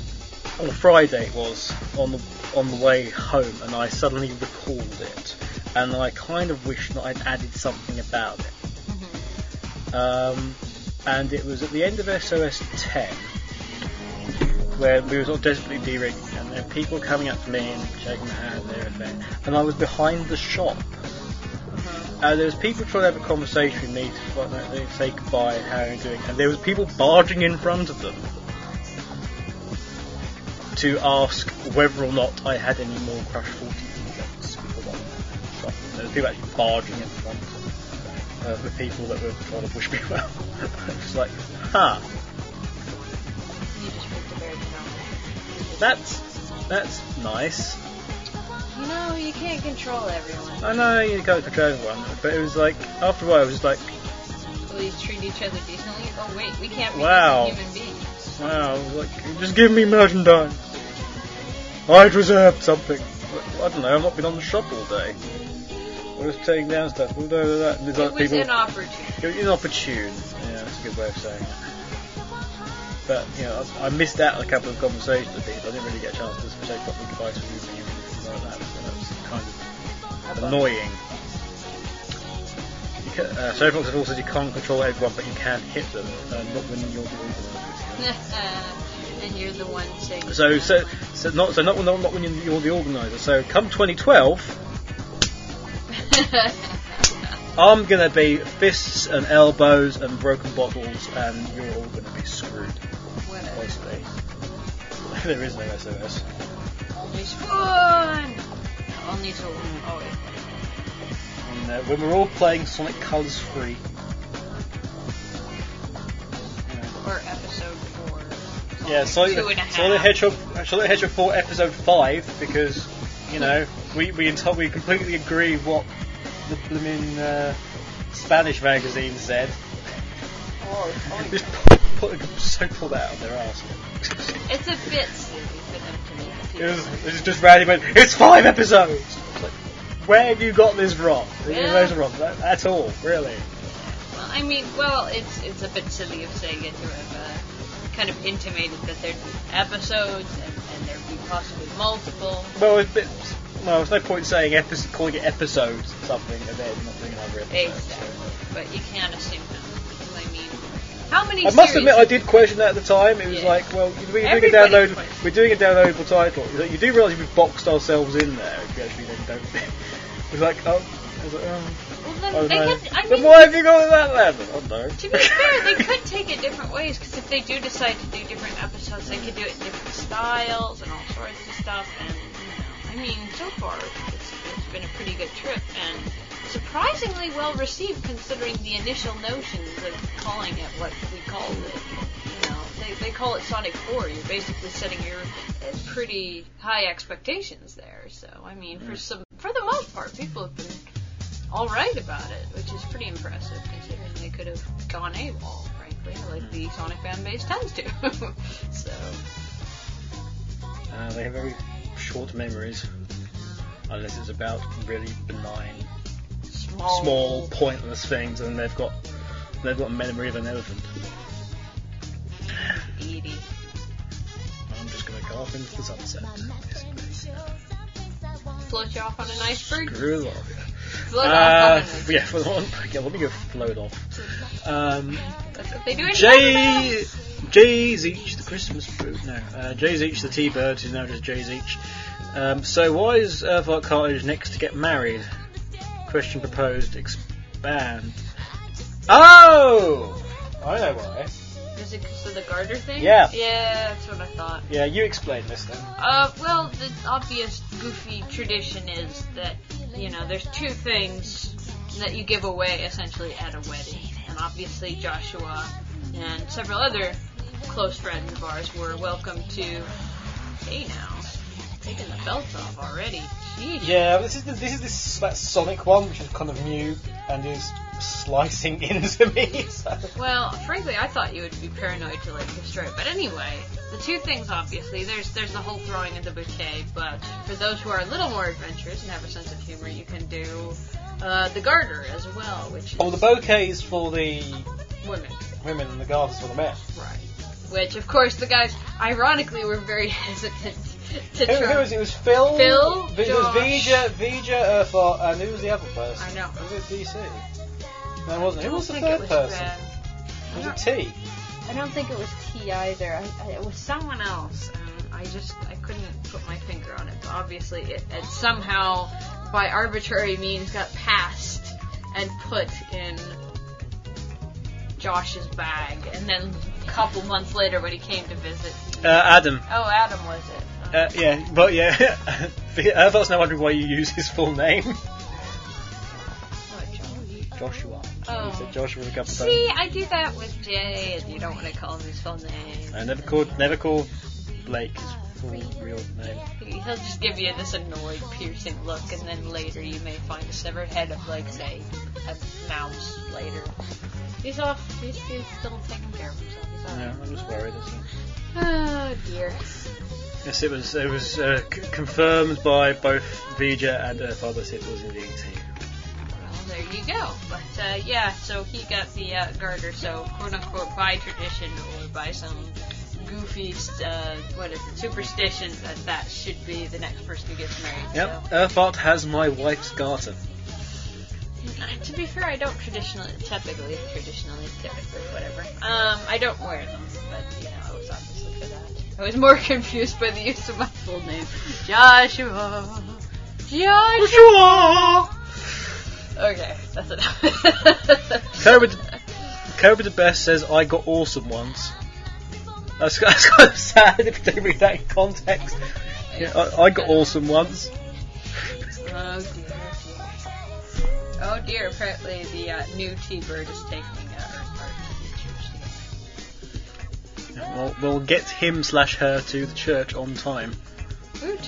or Friday it was, on the on the way home, and I suddenly recalled it. and I kind of wish that I'd added something about it. Mm-hmm. Um, and it was at the end of S O S ten, where we were sort of desperately de-rigging, and there were people coming up to me and shaking my hand and everything, and I was behind the shop. And there was people trying to have a conversation with me to like, they say goodbye and how are you doing, and there was people barging in front of them to ask whether or not I had any more Crush forty products. There was people actually barging in front of the people that were trying to wish me well. It was like, huh. You just picked a very strong. That's that's nice. You know, you can't control everyone. I know you can't control everyone, but it was like after a while, it was just like, Please treat each other decently. Oh wait, we can't be Wow. human beings. wow, it was like just give me merchandise. I'd reserved something. But, I don't know. I've not been on the shop all day. I was taking down stuff. Blah, blah, blah, blah. And there's It like was people. inopportune. It was inopportune. Yeah, that's a good way of saying it. But you know, I, I missed out on a couple of conversations with people. I didn't really get a chance to say properly goodbye to you or anything like that. So that was kind of annoying. You can, uh, Sophie also says you can't control everyone, but you can hit them. Uh, not when you're the organiser. And you're the one saying. So, so, so not so not, not, not when you're the organiser. So, come twenty twelve, I'm gonna be fists and elbows and broken bottles, and you're all gonna be screwed. Whatever. Basically, there is no S O S. Only Spawn! Only Spawn. Oh, yeah. And, uh, when we're all playing Sonic Colors Free. Or episode four. Yeah, Sonic, Two and a half. Sonic Hedgehog, Sonic the Hedgehog four, episode five, because you know we we enti- we completely agree with what the blooming uh, Spanish magazine said. Oh, oh, Just put, put, so pull that out of their arse. It's a bit silly for them to make it. It was, it was just Randy went, it's five episodes! It's like, where have you got this from? Where have you got this from? That, that's all, really. Well, I mean, well, it's it's a bit silly of Sega to have uh, kind of intimated that there'd be episodes and, and there'd be possibly multiple. Well, it's a bit, well, there's no point saying episode, calling it episodes or something and then not doing another episode. Exactly. So. But you can't assume that. Because, I mean, how many I must series admit, I did question that at the time. It was Yeah. like, well, we're doing a Everybody download, questioned. we're doing a downloadable title. You do realise we've boxed ourselves in there if you actually then don't. It was like, oh, I was like, oh. Well, then I don't they know. could. I Then mean, why have you gone to that level? I don't know. to be fair, they could take it different ways. Because if they do decide to do different episodes, they could do it in different styles and all sorts of stuff. And you know, I mean, so far it's, it's been a pretty good trip and surprisingly well received considering the initial notions of calling it what we called it. You know, they they call it Sonic four. You're basically setting your uh, pretty high expectations there. So I mean, for some, for the most part, people have been all right about it, which is pretty impressive considering they could have gone AWOL, frankly, like the Sonic fan base tends to. So Uh, they have very short memories, unless it's about really benign, small, small, pointless things, and they've got they've got a memory of an elephant. Edie. I'm just going to go off into the sunset. Float you off on an iceberg. Screw off. Float Uh, off on an iceberg. yeah, for the one, yeah, let me go float off. Um, That's what they do in Jay, Jay Zeech, the Christmas fruit. No, uh, Jay Zeech, the T-Bird, who's now just Jay Zeech. Um, so why is Earthlight Cartilage next to get married? Question proposed. Expand. Oh, I know why. Is it because of the garter thing? Yeah. Yeah, that's what I thought. Yeah, you explain this then. Uh, well, the obvious goofy tradition is that, you know, there's two things that you give away essentially at a wedding. And obviously Joshua and several other close friends of ours were welcome to, hey now, taking the belt off already. Jeez. Yeah, this is the, this is this that Sonic one, which is kind of new and is slicing into me. So. Well, frankly, I thought you would be paranoid to like destroy it. But anyway, the two things obviously, there's there's the whole throwing of the bouquet, but for those who are a little more adventurous and have a sense of humor, you can do uh, the garter as well, which is Oh, the bouquet is for the women. women and the garters for the men. Right. Which, of course, the guys, ironically, were very hesitant to Who, who try. was it? It was Phil. Phil, V- It was Josh. Vija, Vija, Earthbot, and who was the other person? I know. Was it D C? No, it wasn't. I Who don't was the think third it was person? Ben. I Was it don't- T? I don't think it was T either. I, I, it was someone else, and I just I couldn't put my finger on it. But obviously, it, it somehow, by arbitrary means, got passed and put in Josh's bag. And then a couple months later, when he came to visit, he, Uh, Adam. oh, Adam was it? Oh. Uh, yeah, but yeah, Earthbot's now wondering why you use his full name. What, Josh? Joshua. Oh. He said Joshua a couple of times. See, I do that with Jay, and you don't want to call him his full name. I never called, never called Blake his full real name. He'll just give you this annoyed, piercing look, and then later you may find a severed head of, like, say, a mouse later. He's off. He's, he's still taking care of himself. He's Yeah, alright. I'm just worried. That's all. Oh, dear. Yes, it was. It was uh, c- confirmed by both Vija and Earthbot that it was indeed T. Well, there you go. But, uh, yeah, so he got the uh, garter, so, quote-unquote, by tradition or by some goofy, uh, what is it, superstition, that that should be the next person who gets married. Yep, So. Earthbot has my wife's garter. Uh, To be fair, I don't traditionally, typically, traditionally, typically, whatever. Um, I don't wear them, but, you know, I was obviously for that. I was more confused by the use of my full name. Joshua. Joshua. Okay, that's enough. Cobra, Cobra the Best says, I got awesome once. That's, that's kind of sad if you don't read that in context. Yeah, I, I got awesome once. Oh dear, dear. Oh dear, apparently the uh, new T-Bird is taking uh, Earthbart to the church. We'll, we'll get him slash her to the church on time. Woot.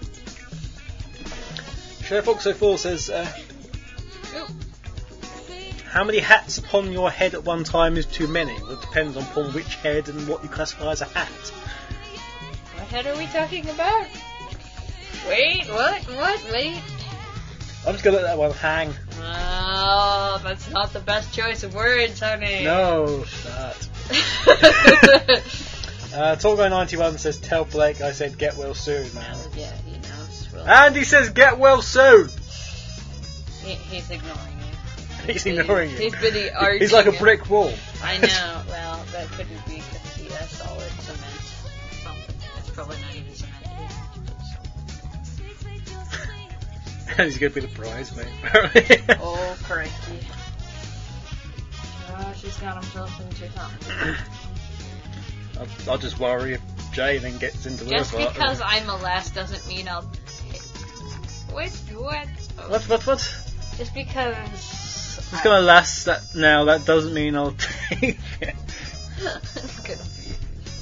Sheriff Fox oh four says, uh, Ooh. how many hats upon your head at one time is too many? Well, it depends upon which head and what you classify as a hat. What head are we talking about? Wait, what? What? Wait. I'm just going to let that one hang. Oh, that's not the best choice of words, honey. No, that. uh, Tall Guy ninety-one says, tell Blake I said get well soon, man. Yeah, he knows. Well, And he says get well soon! he, he's ignoring you. He's been- ignoring you. He's been arguing. He's like a brick wall. I know. Well, that couldn't be because he has solid cement. Something. It's probably not even cement. And he's going to be the bridesmaid, apparently. Oh, crikey. Oh, she's got him to listen to something. I'll, I'll just worry if Jay then gets into the Just part. because I'm a lass doesn't mean I'll. What? What? Oh. What, what, what? Just because. It's going to last that now, that doesn't mean I'll take it. I'm confused.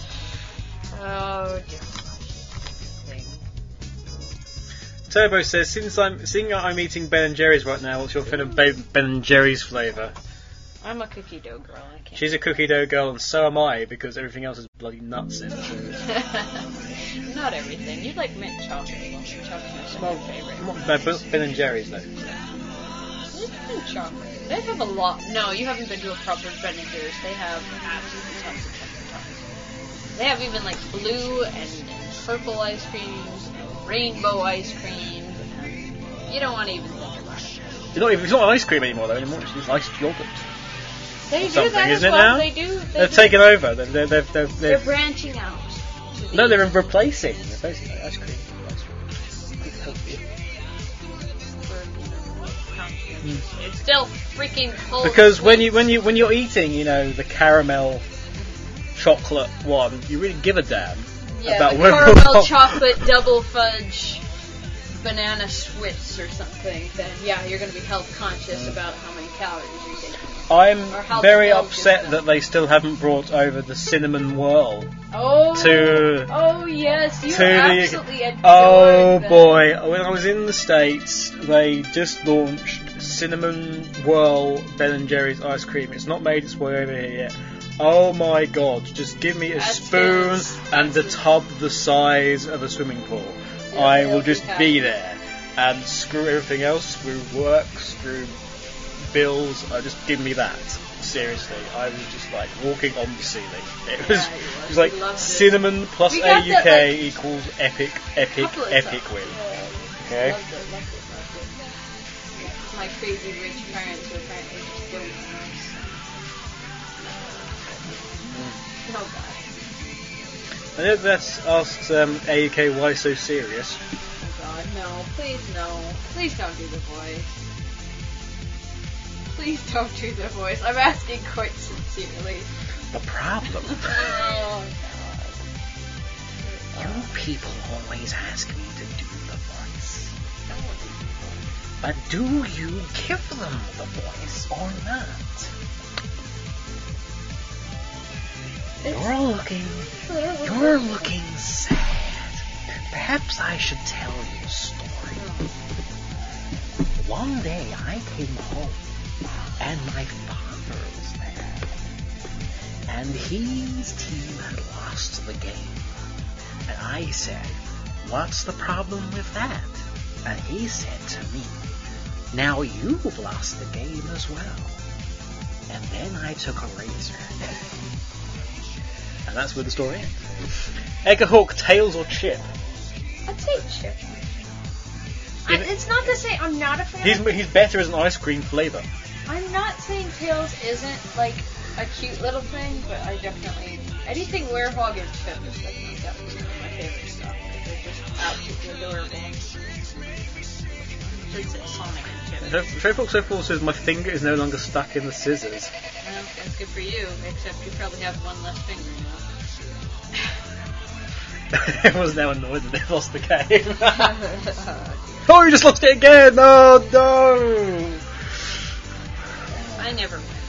Oh, dear. Thing. Turbo says, since I'm seeing I'm eating Ben and Jerry's right now, what's your favourite Ben Ben and Jerry's flavour? I'm a cookie dough girl. I can't. She's a cookie dough girl, and so am I, because everything else is bloody nuts in it. Not everything. You like mint chocolate. Well, mint chocolate's my Well, second favorite. no, but Ben and Jerry's though. Mint chocolate. They have a lot. No, you haven't been to a proper Ben and Jerry's. They have absolutely tons and tons and tons. They have even like blue and, and purple ice creams, and rainbow ice creams. And you don't want to even think about it. It's not even it's not ice cream anymore though anymore. It's just iced yogurt. They Or do something, that as isn't it well. now? They do. They They've do. taken over. They've they've they've, they've, They're they've branching out. to no, the- they're replacing replacing ice cream. Ice cream. It's still freaking cold. Because when you when you when you're eating, you know, the caramel chocolate one, you really give a damn yeah, about the whether caramel chocolate double fudge banana Switz or something, then yeah, you're going to be health conscious Mm. about how many calories you're taking. I'm Or how very the milk is upset done. that they still haven't brought over the cinnamon whirl Oh, to oh yes, you to absolutely the adored oh them. boy, when I was in the States, they just launched cinnamon whirl Ben and Jerry's ice cream. It's not made its way over here yet. Oh my god, just give me a That's spoon his- and a that's his- tub the size of a swimming pool. Yeah, I they'll will be just happy. be there and screw everything else, screw work, screw bills. Uh, just give me that. seriously, I was just like walking on the ceiling. It was, Yeah, you it was. was like We loved it. cinnamon plus We A got U that, K like, equals epic, epic, Couple of epic times. win. Yeah, Okay. Loved it, loved it, loved it. Yeah, my crazy rich parents who apparently just don't know. Oh god. I know that's asked um, A U K why so serious. Oh god, no. Please no. Please don't do the voice. Please don't do the voice. I'm asking quite sincerely. The problem. Oh god. You people always ask me to do the voice. But do you give them the voice or not? You're looking, you're looking sad. Perhaps I should tell you a story. One day I came home and my father was there. And his team had lost the game. And I said, "What's the problem with that?" And he said to me, "Now you've lost the game as well." And then I took a razor. And that's where the story ends. Egg or Hawk, Tails or Chip? I'd say Chip. I, In- it's not to say I'm not a fan He's, of he's better as an ice cream flavour. I'm not saying Tails isn't like a cute little thing, but I definitely anything Werehog and Chip is definitely definitely my favorite stuff. They're just absolutely adorable. Should say Sonic and Chip. Showfolk So Forth says my finger is no longer stuck in the scissors. Well, that's good for you, except you probably have one less finger Everyone's now annoyed that they've lost the game. now. Oh, you just lost it again! Oh, no! I never win.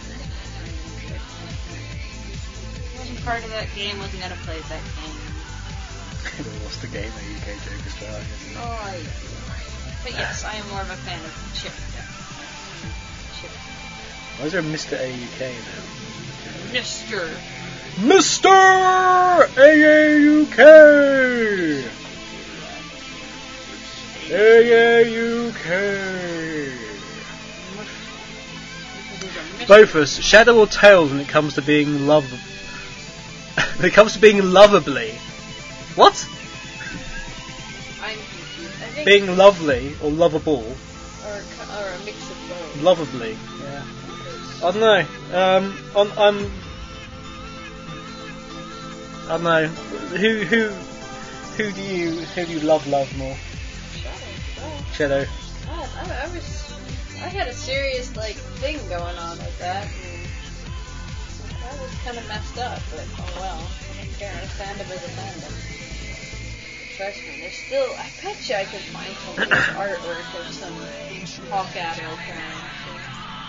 Wasn't part of that game, wasn't gonna play that game. They lost the game, A U K joke as well, I guess. Oh, I But yes, I am more of a fan of Chip. Chip. Why is there a Mister A U K now? Mister Mister A U K! A U K! Both of us, Shadow or Tails when it comes to being love... when it comes to being lovably. What? I'm confused. I think Being lovely or lovable. or, a co- or a mix of both. Lovably. Yeah. I don't know. Um, on, I'm... I don't know. Who, who, who do you, who do you love, love more? Shadow. Shadow. God, I, I was... I had a serious, like, thing going on with that. And that was kind of messed up, but oh well. I don't care. Fandom is a fandom. Trust me, there's still... I bet you I could find some of this artwork of some Hawkado fan.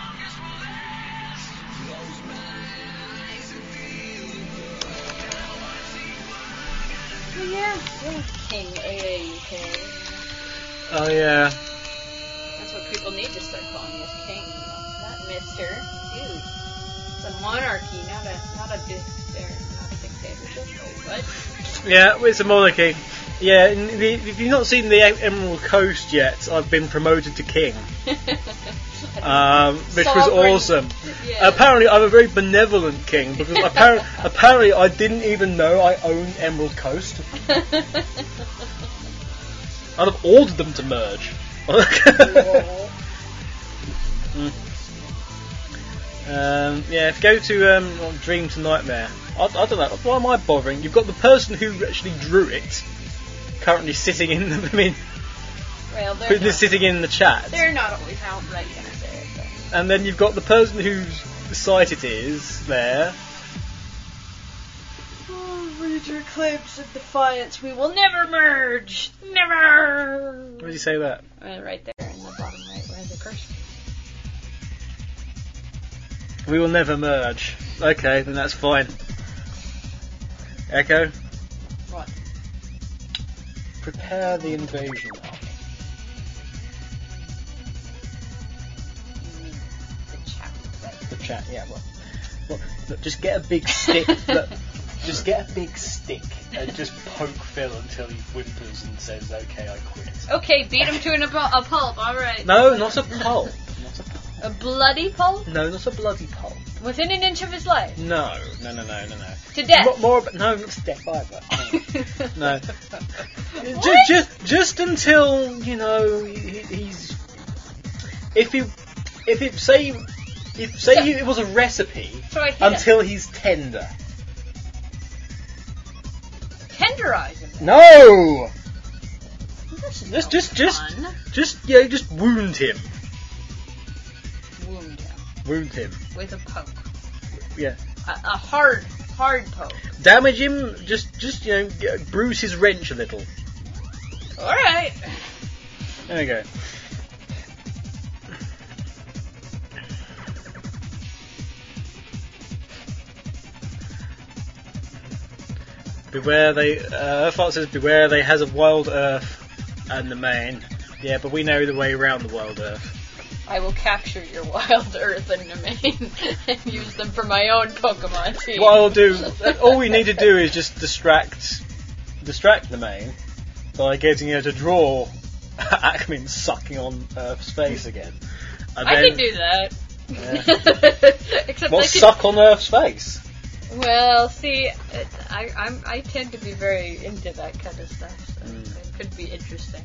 But yeah, yeah. King A A U K. Oh yeah. That's what people need to start calling us king, not Mister. Dude, it's a monarchy, not a not a dis- not a dictatorship. What? Yeah, it's a monarchy. Yeah, in the, if you've not seen the Emerald Coast yet, I've been promoted to king, um, which was Sovereign. awesome. Yeah. Apparently, I'm a very benevolent king because apparently, apparently I didn't even know I owned Emerald Coast. I'd have ordered them to merge. Mm. Um, yeah, if you go to um, Dream to Nightmare, I, I don't know, why am I bothering? You've got the person who actually drew it currently sitting in the, I mean, Well, they're who's not, sitting in the chat. they're not always outright gonna say it. Though. And then you've got the person whose site it is there. Oh, read your claims of defiance. We will never merge. Never. Where did you say that? Uh, right there in the bottom right, where the cursor. We will never merge. Okay, then that's fine. Echo, What? prepare the invasion. You mean the chat? The chat, yeah, well, well look, just get a big stick. Look, just get a big stick and just poke Phil until he whimpers and says, "Okay, I quit." Okay, beat him to an, a pulp. All right. No, not a pulp. Not a pulp. A bloody pulp? No, not a bloody pulp. Within an inch of his life. No, no, no, no, no, no. To death. More, more ab- no, not to death either. No. Just, just, just until you know he, he's. If you, if it say, if say So- it was a recipe So I hit until he's tender. Tenderize him. No. This is Just, no just, just, fun. just, yeah, just wound him. Wound him Wound him. with a poke. Yeah. A, a hard, hard poke. Damage him. Just, just you know, g- bruise his wrench a little. Alright. There we go. Beware they, uh, Earthart says, beware they has a wild earth and the main. Yeah, but we know the way around the wild earth. I will capture your wild earth and domain and use them for my own Pokemon team. What I'll do, all we need to do is just distract, distract the main by getting her to draw Akmin sucking on Earth's face again. And I then, can do that. Yeah. Except Well, I can, suck on Earth's face. Well, see, it, I I'm, I tend to be very into that kind of stuff, so Mm. it could be interesting.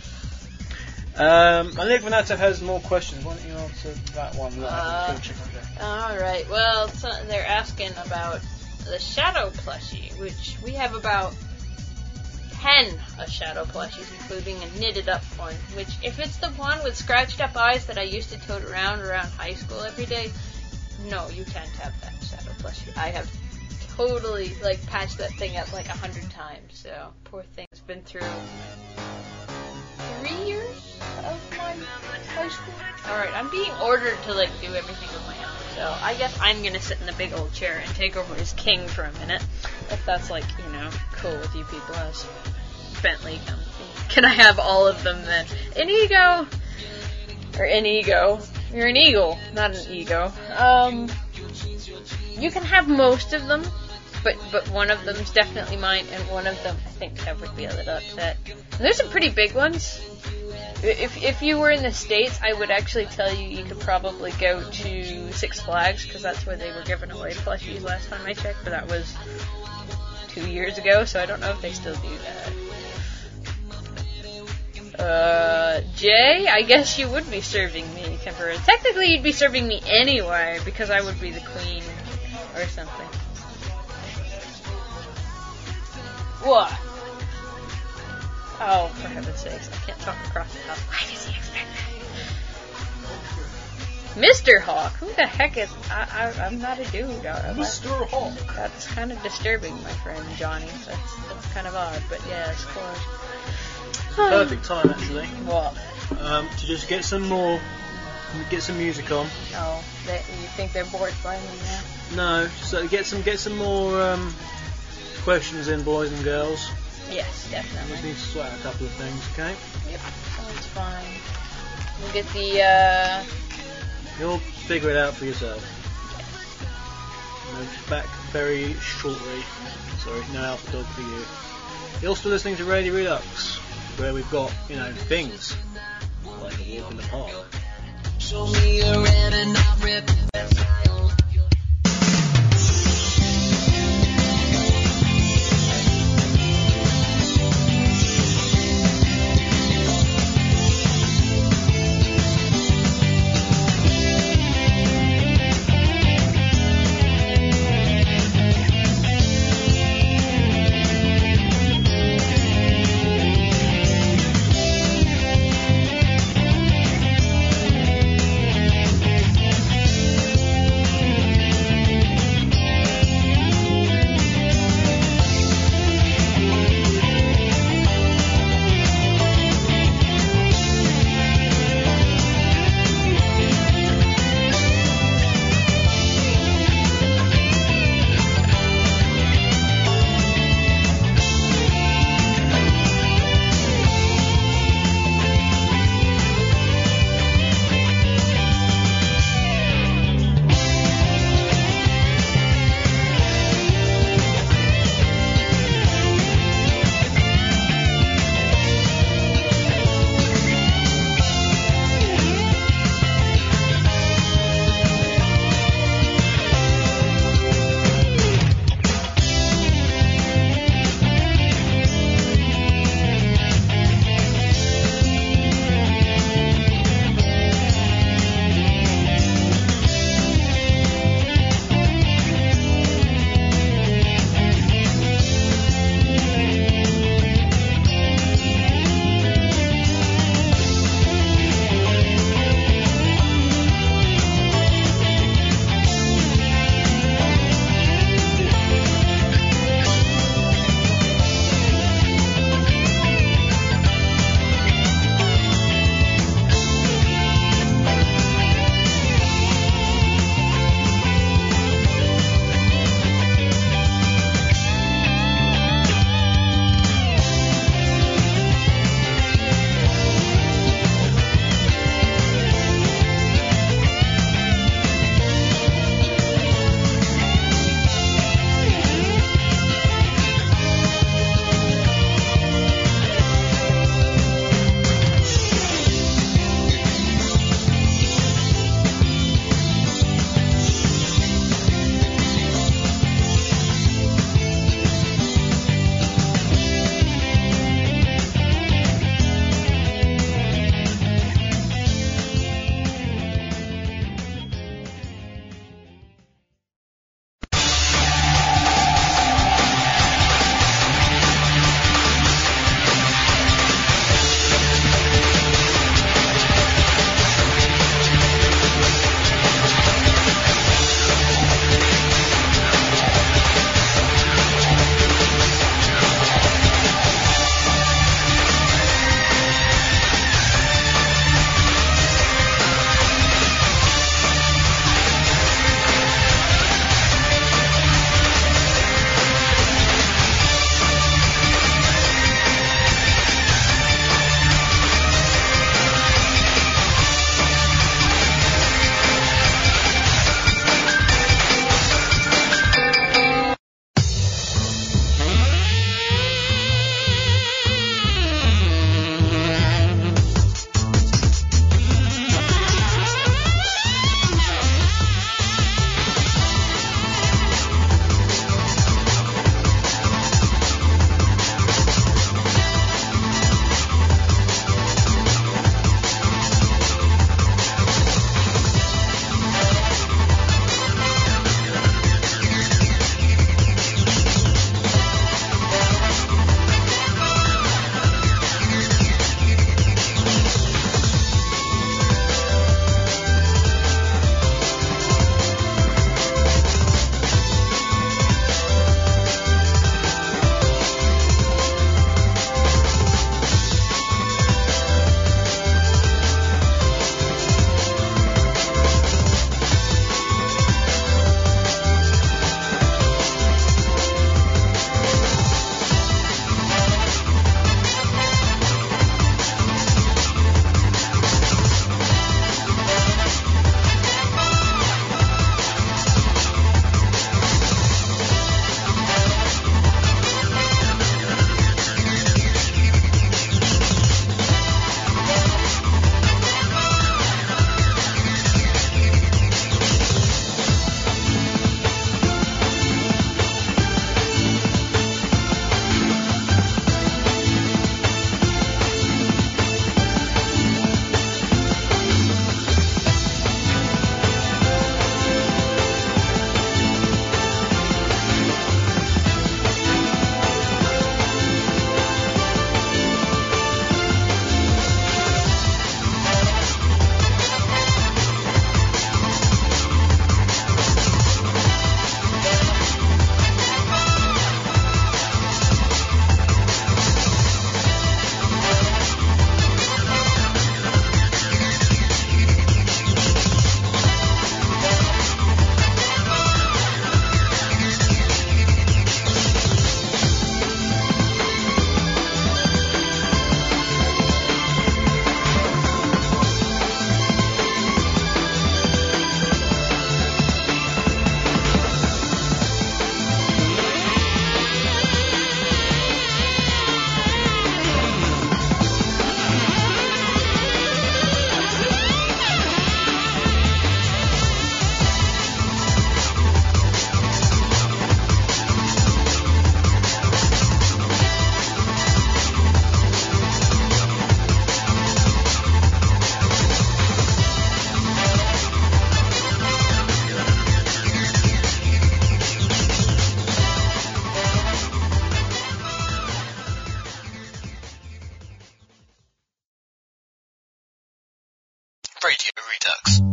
Um, Malik Vanatov has more questions. Why don't you answer that one? Uh, Alright, well, so they're asking about the Shadow plushie, which we have about ten of Shadow plushies, including a knitted up one, which, if it's the one with scratched up eyes that I used to tote around around high school every day, no, you can't have that Shadow plushie. I have totally, like, patched that thing up like a hundred times, so poor thing's been through three years of my high school. Alright, I'm being ordered to, like, do everything on my own, so I guess I'm gonna sit in the big old chair and take over as king for a minute, if that's, like, you know, cool with you people as Bentley come. Can I have all of them then? An ego? Or an ego. You're an eagle, not an ego. Um, you can have most of them, but but one of them's definitely mine, and one of them, I think Kev would be a little upset. And there's some pretty big ones. If if you were in the States, I would actually tell you you could probably go to Six Flags, because that's where they were giving away plushies last time I checked, but that was two years ago, so I don't know if they still do that. Uh, Jay, I guess you would be serving me temporarily. Technically, you'd be serving me anyway, because I would be the queen or something. What? Oh, for heaven's sakes, I can't talk across the house. Why does he expect that? Mister Hawk? Who the heck is... I, I, I'm not a dude. I, Mister Hawk. That's kind of disturbing, my friend Johnny. That's, that's kind of odd, but yeah, it's close. Perfect time, actually, What? um, to just get some more, get some music on. Oh, they, you think they're bored by me now? No, so get some, get some more um, questions in, boys and girls. Yes, Just definitely. need to sort out a couple of things, okay? Yep, sounds fine. We'll get the, uh... You'll figure it out for yourself. I'm back very shortly. Sorry, no Alpha Dog for you. You're still listening to Radio Redux, where we've got, you know, things like a walk in the park. Show me a red and I'll rip it. Redux.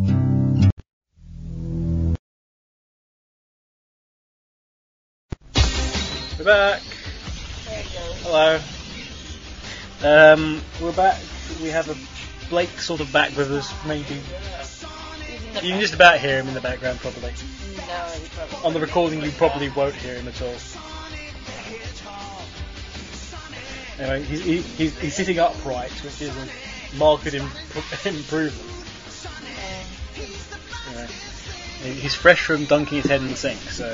We're back. There it goes. Hello. Um, we're back. We have a Blake sort of back with us, maybe. Even the You can back- just about hear him in the background, probably. No, you probably On the recording, you probably won't hear him at all. Anyway, he's, he, he's, he's sitting upright, which is a marked imp- improvement. Anyway, he- he's fresh from dunking his head in the sink, so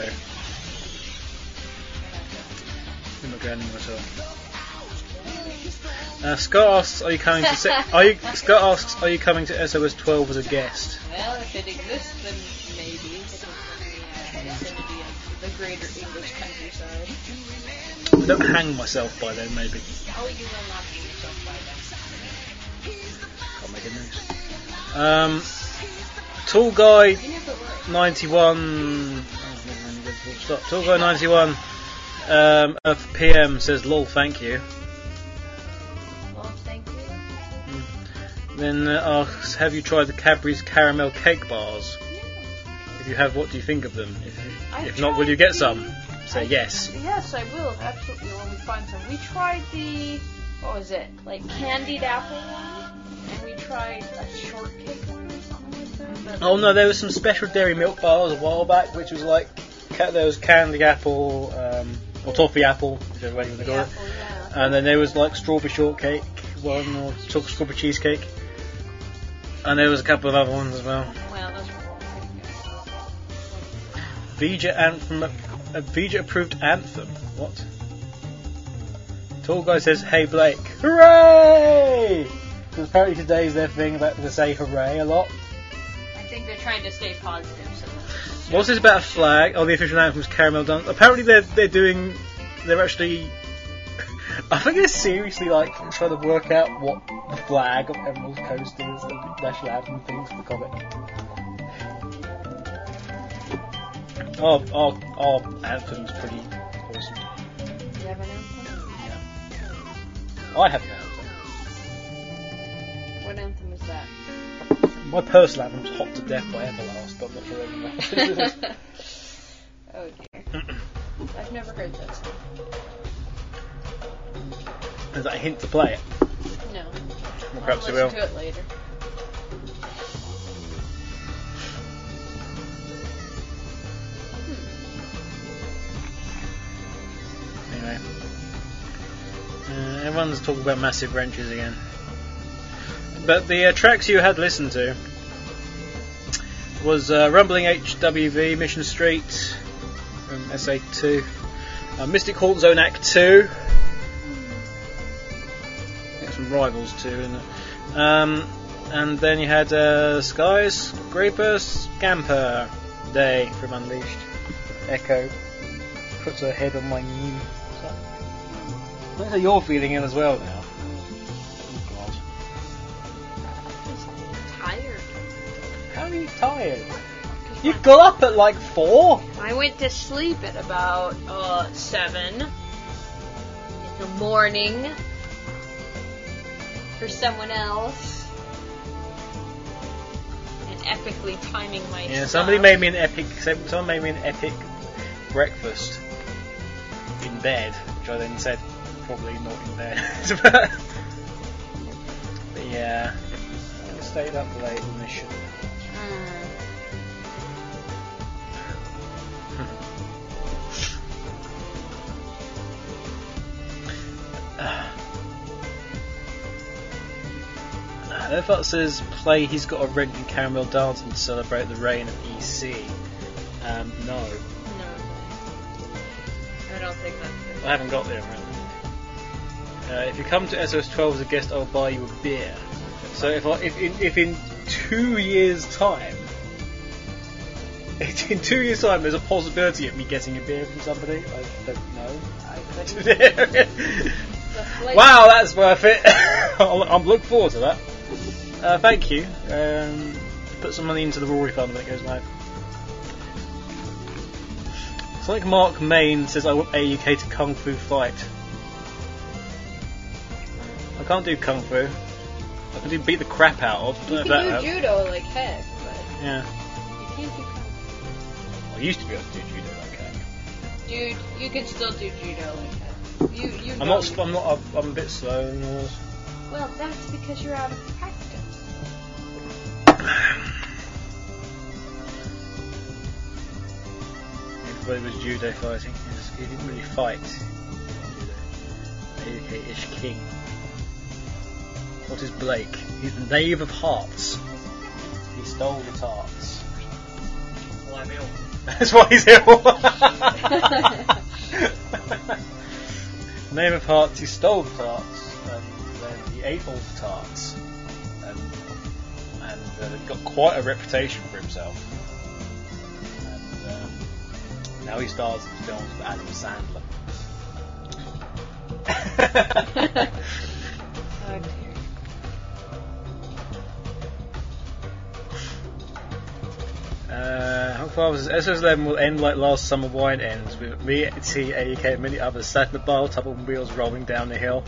he's not going anywhere at all. Uh, Scott asks, "Are you coming to? Se- are you?" Scott asks, "Are you coming to S O S twelve as a guest?" Well, if it exists, then maybe. If it's in the uh, vicinity of the greater English countryside. I don't hang myself by then, maybe. Oh, you will not be yourself by then. Can't make a news. Um, Tall guy You never were. ninety-one. Oh, stop. Tall guy ninety-one. Um, of P M says, "Lol, thank you." Well, thank you. Then uh, asks, "Have you tried the Cadbury's caramel cake bars? If you have, what do you think of them? If, I've if not, will tried you get the- some?" Say I- yes. Yes, I will, absolutely, when we find some. We tried the, what was it, like candied apple one, and we tried a shortcake one or something like that. But Oh no, there was some special dairy milk bars a while back, which was like ca- there was candy apple, um, or toffee apple, whichever way you want to the call it. apple, yeah. And then there was like strawberry shortcake one, or chocolate strawberry cheesecake. And there was a couple of other ones as well. Well, those were all pretty good. Vija Anthem, a Vija approved anthem. What? Tall guy says, "Hey Blake, hooray!" Because apparently today's their thing about to say hooray a lot. I think they're trying to stay positive, so that's- What's this about a flag? Oh, the official anthem's Caramel Dance. Apparently they're they're doing, they're actually, I think they're seriously like trying to work out what the flag of Emerald Coast is and the national anthem things for the comic. Our, our, our anthem's pretty awesome. Do you have an anthem? I have an anthem. What anthem is that? My personal anthem's Hot to Death by Everlast, but I'm not sure everyone else. Oh dear. I've never heard that song. Is that a hint to play it? No. Well, perhaps I'll you will. listen to it later. Anyway. Uh, everyone's talking about massive wrenches again. But the uh, tracks you had listened to was uh, Rumbling H W V, Mission Street from S A two, uh, Mystic Haunt Zone Act two. Got some rivals too, isn't it? Um, and then you had uh, Skies, Graper, Scamper Day from Unleashed. Echo puts her head on my knee. That's how you're feeling it as well now. Oh God. Tired. How are you tired? You got up at like four? I went to sleep at about uh seven in the morning for someone else, and epically timing my Yeah, stuff. somebody made me an epic. Someone made me an epic breakfast in bed, which I then said probably not in bed. but yeah, I stayed up late on this shit. Mm. Lefart says play He's Got a Wrench in Caramel Dancing to celebrate the reign of E C. Um, no, No, I don't think that's I haven't got there. Right? Uh, if you come to S O S twelve as a guest, I'll buy you a beer. So if I, if in, if in two years' time, in two years' time, there's a possibility of me getting a beer from somebody, I don't know. I couldn't. Wow, that's worth it. I'll, I'll look forward to that. Uh, thank you. Um, put some money into the Rory Fund when it goes live. Sonic Mark Main says, I want A U K to Kung Fu fight. I can't do Kung Fu. I can do beat the crap out of. I You don't can know if do that helps. judo like heck, but Yeah. you can't do kung fu. I used to be able to do judo like that. Dude, you can still do judo like heck. You, you I'm know not. you- I'm not. I'm a bit slow. And all. Well, that's because you're out of practice. Everybody was judo fighting. Yes, he didn't really fight. Judo. A U K-ish king. What is Blake? He's the knave of hearts. He stole the tarts. Well, I'm ill. That's why he's ill. Knave of hearts. He stole the tarts, and then he ate all the tarts, and and uh, got quite a reputation for himself. And um, now he stars in films with Adam Sandler. Oh dear. Uh, how far was S O S eleven will end like last summer wine ends, with me, T, A U K, and many others sat in the bar, top on wheels rolling down the hill.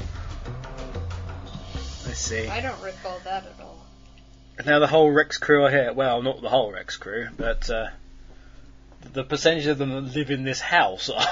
Let's see. I don't recall that at all. Now the whole Rex crew are here. Well, not the whole Rex crew, but uh, the percentage of them that live in this house are.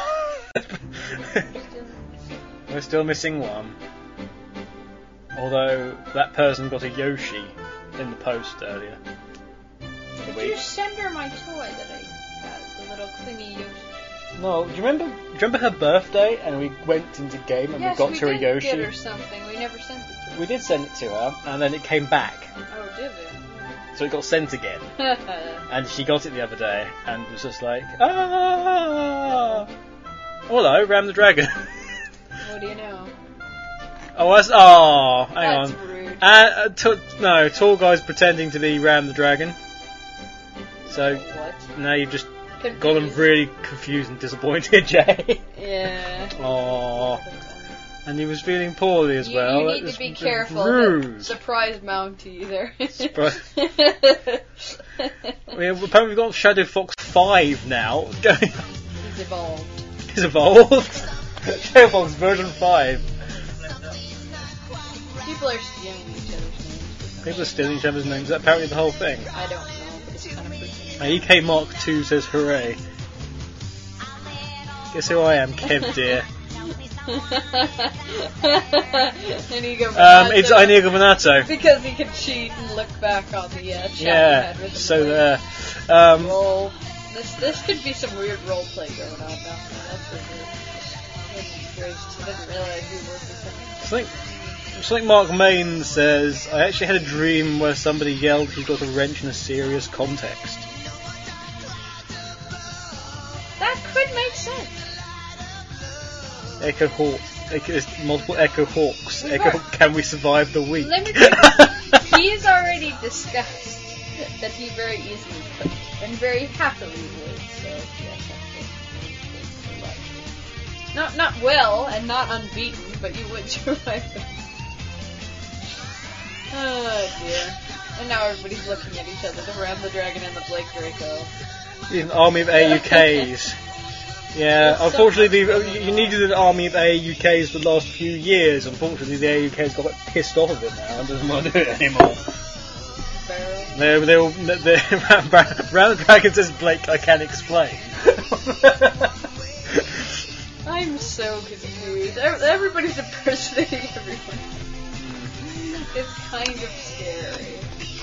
We're still missing one. Although that person got a Yoshi in the post earlier. Did you send her my toy that I got, the little clingy Yoshi? No, do you remember? Do you remember her birthday? And we went into game and Yes, we got we her did a Yoshi. get her something. We never sent it to her. We did send it to her, and then it came back, Oh, did so it got sent again. we? And she got it the other day, and was just like, ah, hello, Ram the Dragon. What do you know? oh, that's oh, hang That's on. rude. Uh, uh, t- no, tall guy's pretending to be Ram the Dragon. So What? now you've just Confused. got him really confused and disappointed, Jay. Yeah. Oh, and he was feeling poorly as You, well. you That need was to be just careful. Rude. The surprise Mountie there. Surprise. I mean, apparently we've got Shadow Fox five now. Going, He's evolved. he's evolved. Shadow Fox version five. People are stealing each other's names. People are stealing each other's names. Is that apparently the whole thing? I don't know, but it's kind of freaking. Uh, E K Mark two says hooray. Guess who I am, Kev dear. Inigo Um, Bonato, it's Inigo Bonato. because he can cheat and look back on the uh, chat Yeah, we had with him so playing there. Um, roll. This this could be some weird role play going on now. That's for sure. Goodness gracious, I didn't realize we were this. something, something Mark Main says, I actually had a dream where somebody yelled he got a wrench in a serious context. That could make sense. Echo Hawk. Echo, there's multiple Echo Hawks. We've Echo, got- can we survive the week? Let me tell you, he's already discussed that he very easily could and very happily would. So yes, that's not not well and not unbeaten, but you would survive it. Oh dear. And now everybody's looking at each other, the Ram the Dragon and the Blake Draco. An army of A U Ks. Yeah, unfortunately, the, you needed an army of A U Ks for the last few years. Unfortunately, the A U Ks got pissed off of it now and doesn't want to do it anymore. Barrel. They're, they're, all- they're, Round the Dragon says, Blake, I can't explain. I'm so confused. Ev- Everybody's impersonating everyone. It's kind of scary.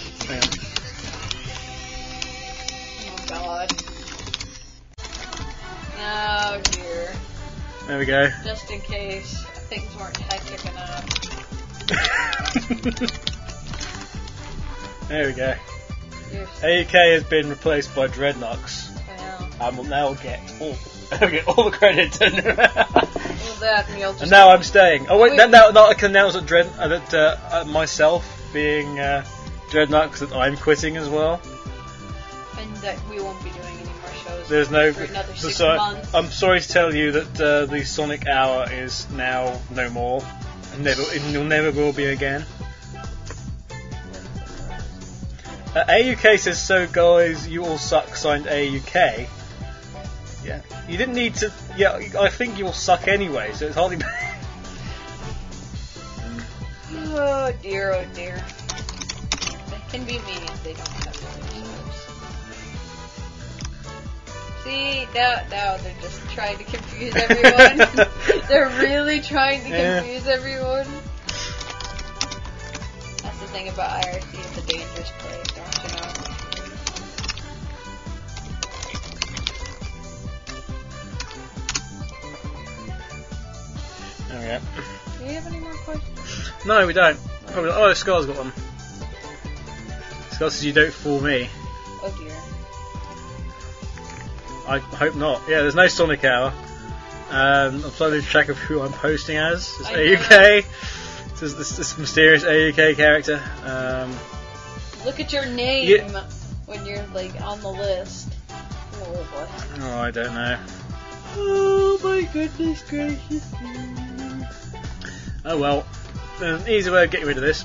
Oh god. Oh dear. There we go. Just in case things weren't hectic enough. There we go. You're A U K has been replaced by Dreadnoks. well, and will now get all, get all the credit. And, well that and you'll just and now I'm staying. Oh wait, Wait. now, now, now I can announce that, Dread, uh, that uh, uh, myself being uh, Dreadnoks, that I'm quitting as well. and that we won't be doing any more shows There's no. for another six so- months. I'm sorry to tell you that uh, the Sonic Hour is now no more. And never, it will never will be again. Uh, A U K says, so guys, you all suck, signed A U K. Yeah. You didn't need to. Yeah, I think you all suck anyway, so it's hardly. Oh dear, oh dear. Can be me if they don't have stars. See, now, now they're just trying to confuse everyone. They're really trying to Yeah. confuse everyone. That's the thing about I R C, it's a dangerous place, don't you know? Okay. Do you have any more questions? No, we don't. Probably not. Oh, Scar's got one. Scar says you don't fool me. Oh dear. I hope not. Yeah, there's no Sonic Hour. Um, I'm trying to lose track of who I'm posting as. It's I A U K. This, this, this mysterious A U K character. Um, Look at your name Yeah. when you're like on the list. Oh boy. oh, I don't know. Oh my goodness gracious. Oh well. There's an easy way of getting rid of this.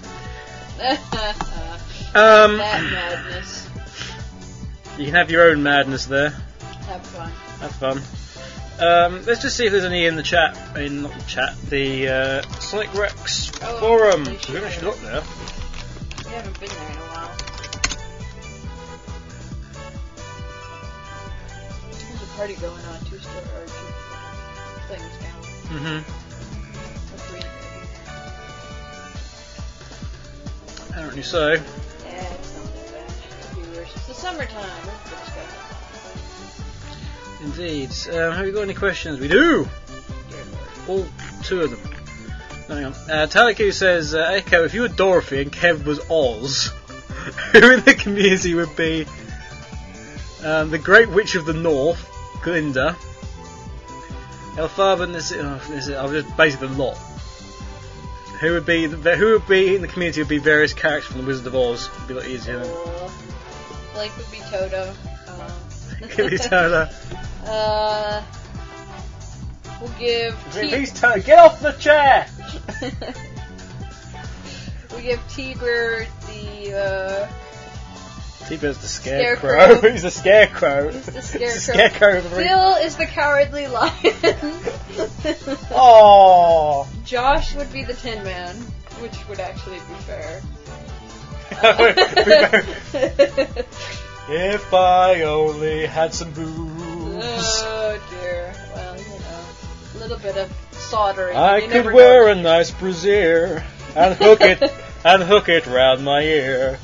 Um, That madness. you can have your own madness there. Have fun. Have fun. Um, let's just see if there's any in the chat. In not the chat, the uh, Sonic Rex Oh, forum. they We should. haven't actually looked there. We haven't been there in a while. There's a party going on. Two store or two things down. Mm-hmm. Let's read it. Apparently so. Yeah, it's not that bad. Viewers. It's the summertime. That's good stuff. Indeed. Um, have you got any questions? We do! Dear Lord. All two of them. Hang on. Uh, Talaku says, uh, Echo, if you were Dorothy and Kev was Oz, who in the community would be um, the Great Witch of the North, Glinda, Elphaba, and this, oh, this I was just basically the lot. Who would be the, who would be in the community would be various characters from the Wizard of Oz. It'd be a lot easier. Then. Uh, Blake would be Toto. Um, Give me Turner. Uh, we'll give T- Please, Turner, get off the chair! we give T-Bird the uh, T-Bird's the scarecrow. Scarecrow. He's the scarecrow. He's the He's scarecrow. the scarecrow of the Phil is the cowardly lion. Oh. Josh would be the Tin Man, which would actually be fair. If I only had some boobs, Oh dear. Well, you know, a little bit of soldering. I you could never wear know. a nice brassiere and hook it and hook it round my ear,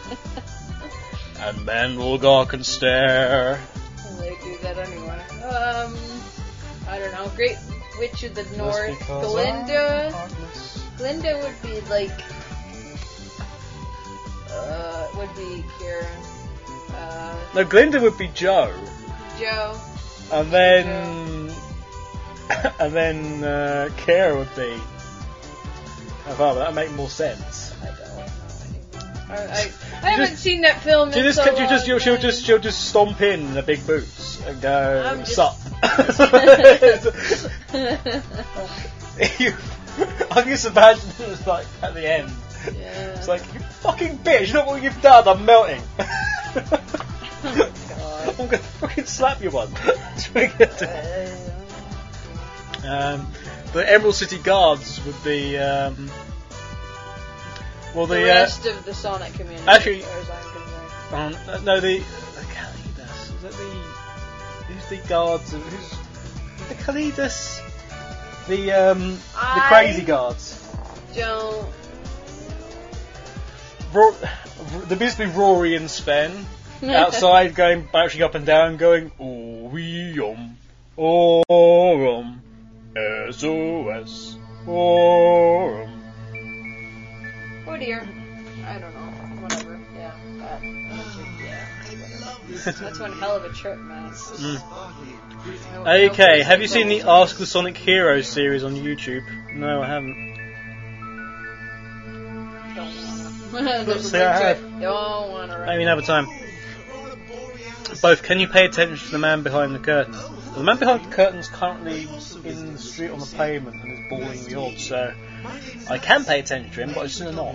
and men will gawk and stare. Well, they do that anyway. Um, I don't know. Great Witch of the North, Glinda. Glinda would be like, uh, would be Kieran. Uh, No, Glinda would be Joe, Joe. and then and then uh, Kara would be. Oh, wow, that would make more sense. I don't know anymore. I, I, I haven't seen that film Do you in just, so you just, long, she'll, she'll man. just, she'll just stomp in in the big boots and go, I'm just- sup. you, I can just imagine it's like at the end. Yeah. It's like, you fucking bitch, look what you've done, I'm melting. Oh, God. I'm gonna fucking slap you one. That's what I'm gonna do. Uh, Um, the Emerald City Guards would be, um, well, the the, rest of the Sonic community, actually- as far as I'm concerned. uh, um, uh, no, the, the Kalidas, is that the, who's the guards, of, who's, the Kalidas, the, um, the I- crazy guards. Don't. Ro- there used to be Rory and Sven outside going, bouncing up and down, going, oh, we, um, oh, um, S O S, oh, um. Oh dear. I don't know. Whatever. Yeah. That. Yeah. Whatever. That's one hell of a trip, man. Mm. No- no Okay, place have to you seen go. the Ask the Sonic Heroes series on YouTube? No, I haven't. Don't wanna. There's a Say I link to have. it. Don't wanna. I mean, have a time. Both, can you pay attention to the man behind the curtain? The man behind the curtain's currently in the street on the pavement and is bawling the odds, so I can pay attention to him, but I just not.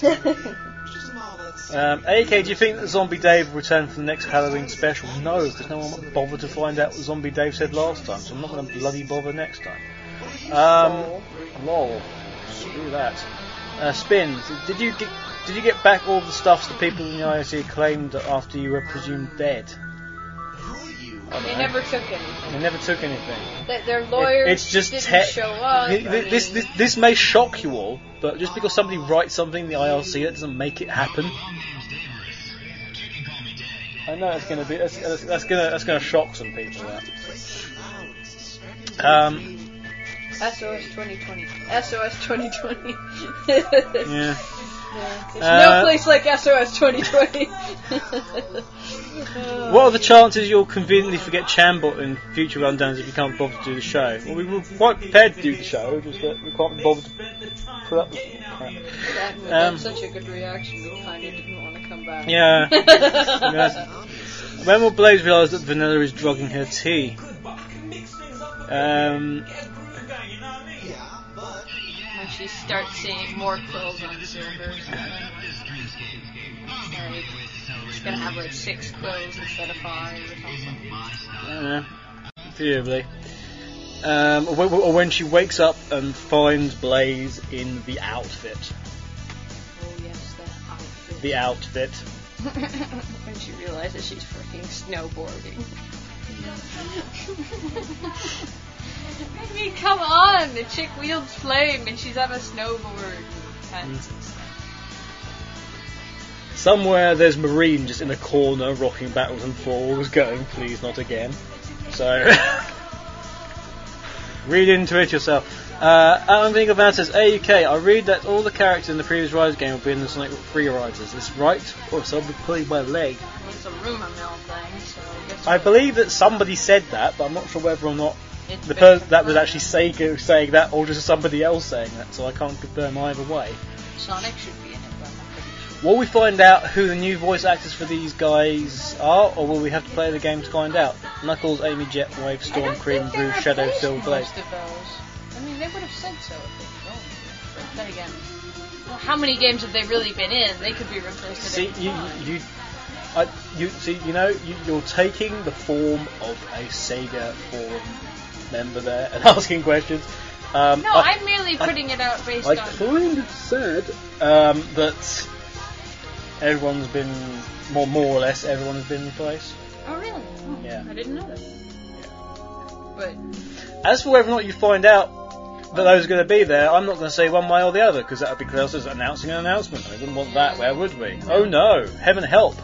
Um, A K, do you think that Zombie Dave will return for the next Halloween special? No, because no one bothered to find out what Zombie Dave said last time, so I'm not going to bloody bother next time. Um, lol. Screw that. Uh, Spin, did you get, did you get back all the stuff that people in the I O C claimed after you were presumed dead? I don't They know. never took anything. They never took anything. Th- Their lawyers It- it's just didn't te- show up. Th- I th- This, mean, this this may shock you all, but just because somebody writes something in the I R C, that doesn't make it happen. I know it's gonna be that's, that's, that's gonna that's gonna shock some people. That. Um. S O S twenty twenty. S O S twenty twenty. Yeah. Yeah, There's Uh, no place like S O S twenty twenty. What are the chances you'll conveniently forget Chambot in future rundowns if you can't bother to do the show? Well, we were quite prepared to do the show, just that we can't be bothered to put up with crap. That, Um, that's such a good reaction. We kind of didn't want to come back. Yeah. Yes. When will Blaze realise that Vanilla is drugging her tea? Um, When she starts seeing more quills on servers. Like, she's gonna have like six quills instead of five or something. I don't know. Presumably. Um, or, or when she wakes up and finds Blaze in the outfit. Oh yes, that outfit. The outfit. When she realizes she's freaking snowboarding. I mean, come on! The chick wields flame and she's on a snowboard. Pants and stuff. Somewhere there's Marine just in a corner rocking backwards and forwards going, please not again. So, read into it yourself. Uh, Alan Vingelvan says, A U K, I read that all the characters in the previous Rise game will be in the Sonic Free Riders. Is this right? Or so will be pulling my leg? It's a rumor mill thing, so I guess. I believe that somebody said that, but I'm not sure whether or not It's the been per- that was confirmed. actually Sega saying that or just somebody else saying that, so I can't confirm either way. Sonic should be in it, but I'm not pretty sure. Will we find out who the new voice actors for these guys are, or will we have to play the game to find out? Knuckles, Amy, Jet, Wave, I Storm, don't Cream, think Blue, they Shadow, replaced Silver, Blaze. most of those. I mean, they would have said so if they were going to. But then again, well, how many games have they really been in? They could be replaced at See, any you, time. you, I, you, see, you know, you, you're taking the form of a Sega forum member there and asking questions. Um, No, I, I'm merely I- putting it out based I on. kind of said um, that everyone's been, more, more or less, everyone has been replaced. Oh, really? Oh, Yeah. I didn't know that. But As for whether or not you find out that those are going to be there, I'm not going to say one way or the other, because that would be close as announcing an announcement. I wouldn't want that, where would we? Oh no! Heaven help!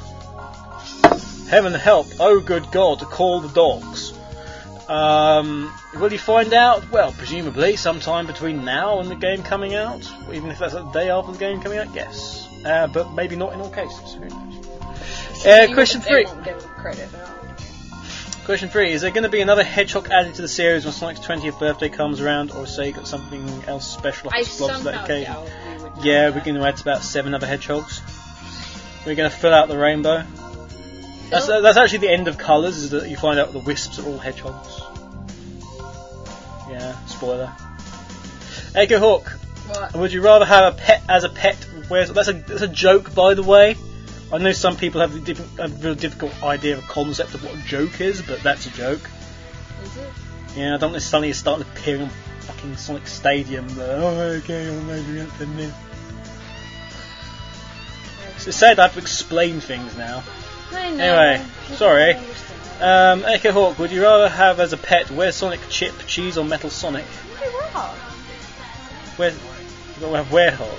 Heaven help! Oh good God! Call the dogs. Um, will you find out? Well, presumably sometime between now and the game coming out, even if that's a day after the game coming out. Yes, uh, but maybe not in all cases. Who knows? Uh, question they three. won't give them credit. I don't think. Question three, is there going to be another Hedgehog added to the series when Sonic's twentieth birthday comes around, or say got something else special I up its gloves for that somehow occasion? doubt we would. Yeah, do we're that. going to add about seven other hedgehogs. We're going to fill out the rainbow. That's, Fill- that's actually the end of colours, is that you find out the wisps are all hedgehogs. Yeah, spoiler. Echo Hawk, What? would you rather have a pet as a pet? Where's, that's, a, that's a joke, by the way. I know some people have a, different, a real difficult idea of a concept of what a joke is, but that's a joke. Is it? Yeah, I don't know if suddenly it's starting to appear on fucking Sonic Stadium. But, oh, okay, I'm maybe up to this. It's sad I have to explain things now. I know. Anyway, People sorry. don't understand. Um, Echo Hawk, would you rather have as a pet Where's Sonic, Chip, Cheese, or Metal Sonic? Hey, Rob. Where? We'll have Werehog.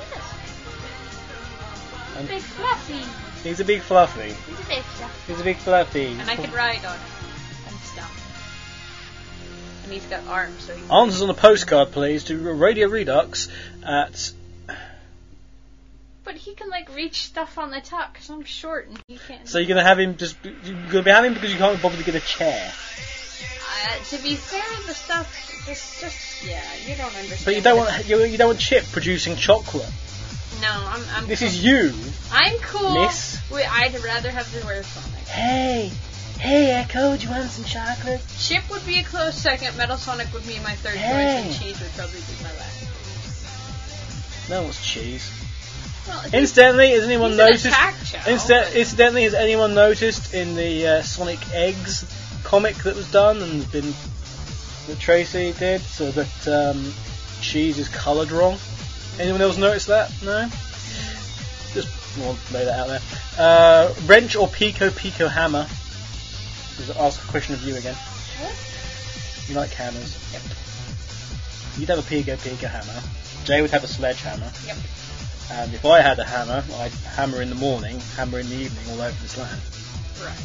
Yes. Big fluffy. He's a big fluffy. He's a big fluffy. He's a big fluffy. And I could ride on him and stuff. And he's got arms, so he can. Answers on a postcard, please, to Radio Redux at. But he can like reach stuff on the top because I'm short and he can't. So you're gonna have him just. You're gonna be having him because you can't bother to get a chair. Uh, to be fair, the stuff just, just yeah, you don't understand. But you don't what want you, you don't want Chip producing chocolate. it- No, I'm. I'm This cool. is you. I'm cool. Miss. Wait, I'd rather have the Rare Sonic. Hey, hey Echo, do you want some chocolate? Chip would be a close second. Metal Sonic would be my third Hey. choice, and Cheese would probably be my last. No one's cheese. Well, he's- Incidentally, has anyone he's an noticed? attack chow, Insta- but- incidentally, has anyone noticed in the uh, Sonic Eggs comic that was done and has been that Tracy did, so that um, cheese is coloured wrong? Anyone else notice that? No. Just want to lay that out there. Uh, wrench or Pico Pico hammer? Just ask a question of you again. What? You like hammers? Yep. You'd have a Pico Pico hammer. Jay would have a sledgehammer. Yep. And if I had a hammer, I'd hammer in the morning, hammer in the evening, all over this land. Right.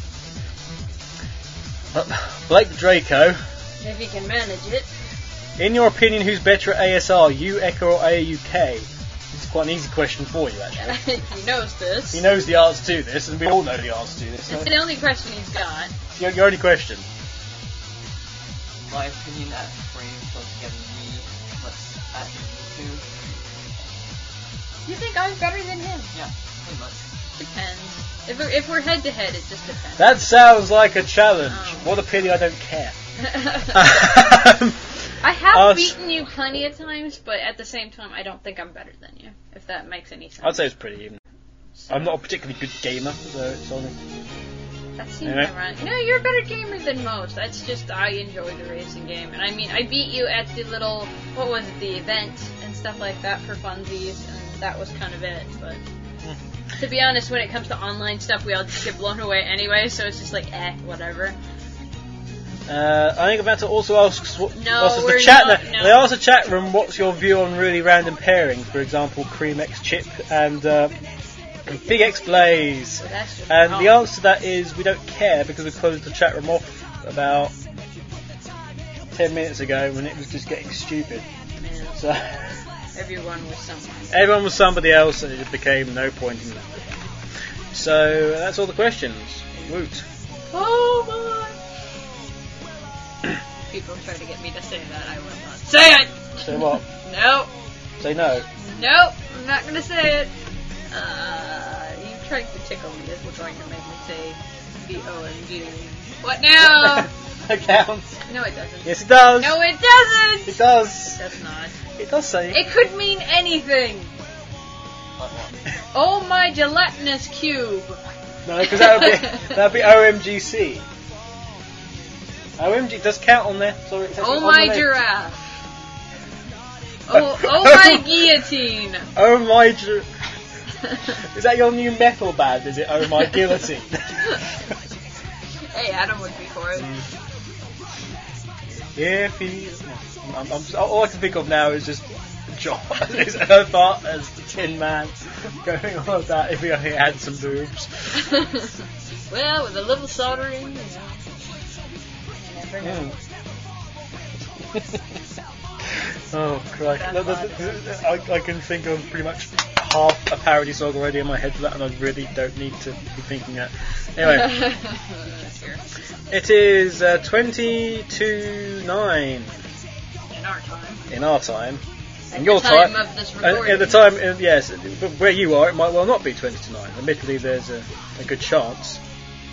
But Blake Draco, If you can manage it. in your opinion, who's better at A S R, you, Echo, or A U K? It's quite an easy question for you, actually. He knows this. He knows the answer to this, and we all know the answer to this. So It's the only question he's got. your, your only question. My opinion at frame plus getting me what's at two. You think I'm better than him? Yeah, pretty much. Depends. If we're, if we're head to head, it just depends. That sounds like a challenge. Oh. What a pity I don't care. I have Us- beaten you plenty of times, but at the same time, I don't think I'm better than you. If that makes any sense. I'd say it's pretty even. So, I'm not a particularly good gamer, so it's only... That seems Anyway. ironic. You know, you're a better gamer than most. That's just I enjoy the racing game, and I mean, I beat you at the little what was it, the event and stuff like that for funsies, and that was kind of it. But to be honest, when it comes to online stuff, we all just get blown away anyway. So it's just like, eh, whatever. Uh, I think I'm about to also ask what, No, what's the we're chat. not, now- no. They asked the chat room, what's your view on really random pairings? For example, Cream X Chip and uh, Big X Blaze. So that's just And wrong. the answer to that is we don't care because we closed the chat room off about ten minutes ago when it was just getting stupid. Man, So everyone was someone. everyone was somebody else, and it became no point in that. So that's all the questions. Woot. Oh my! People try to get me to say that. I will not say it. Say what? No. Say no. Nope, I'm not gonna say it. Uh, you tried to tickle me. This was going to make me say the O M G. What now? That counts. No, it doesn't. Yes, it does. No, it doesn't. It does. Does not. It does say. It could mean anything. Like what? Oh my gelatinous cube. No, because that would be that would be O M G C. O M G does count on there. Sorry. It says Oh it on my the giraffe. Oh, oh my guillotine. Oh my. Gi- Is that your new metal band? Is it? Oh my guillotine. Hey, Adam would be for it. If he. I'm, I'm, all I can think of now is just John, is Earthart as the Tin Man going on about if we only had some boobs. Well, with a little soldering, you know. Never know. Oh, Christ. No, the- the- the- I, I can think of pretty much half a parody song already in my head for that, and I really don't need to be thinking that. Anyway, Here, it is uh, twenty to nine in our time. in our time. At In your the time time. of this Uh, recording. at the time, uh, yes, but where you are, it might well not be twenty to nine. Admittedly, there's a, a good chance.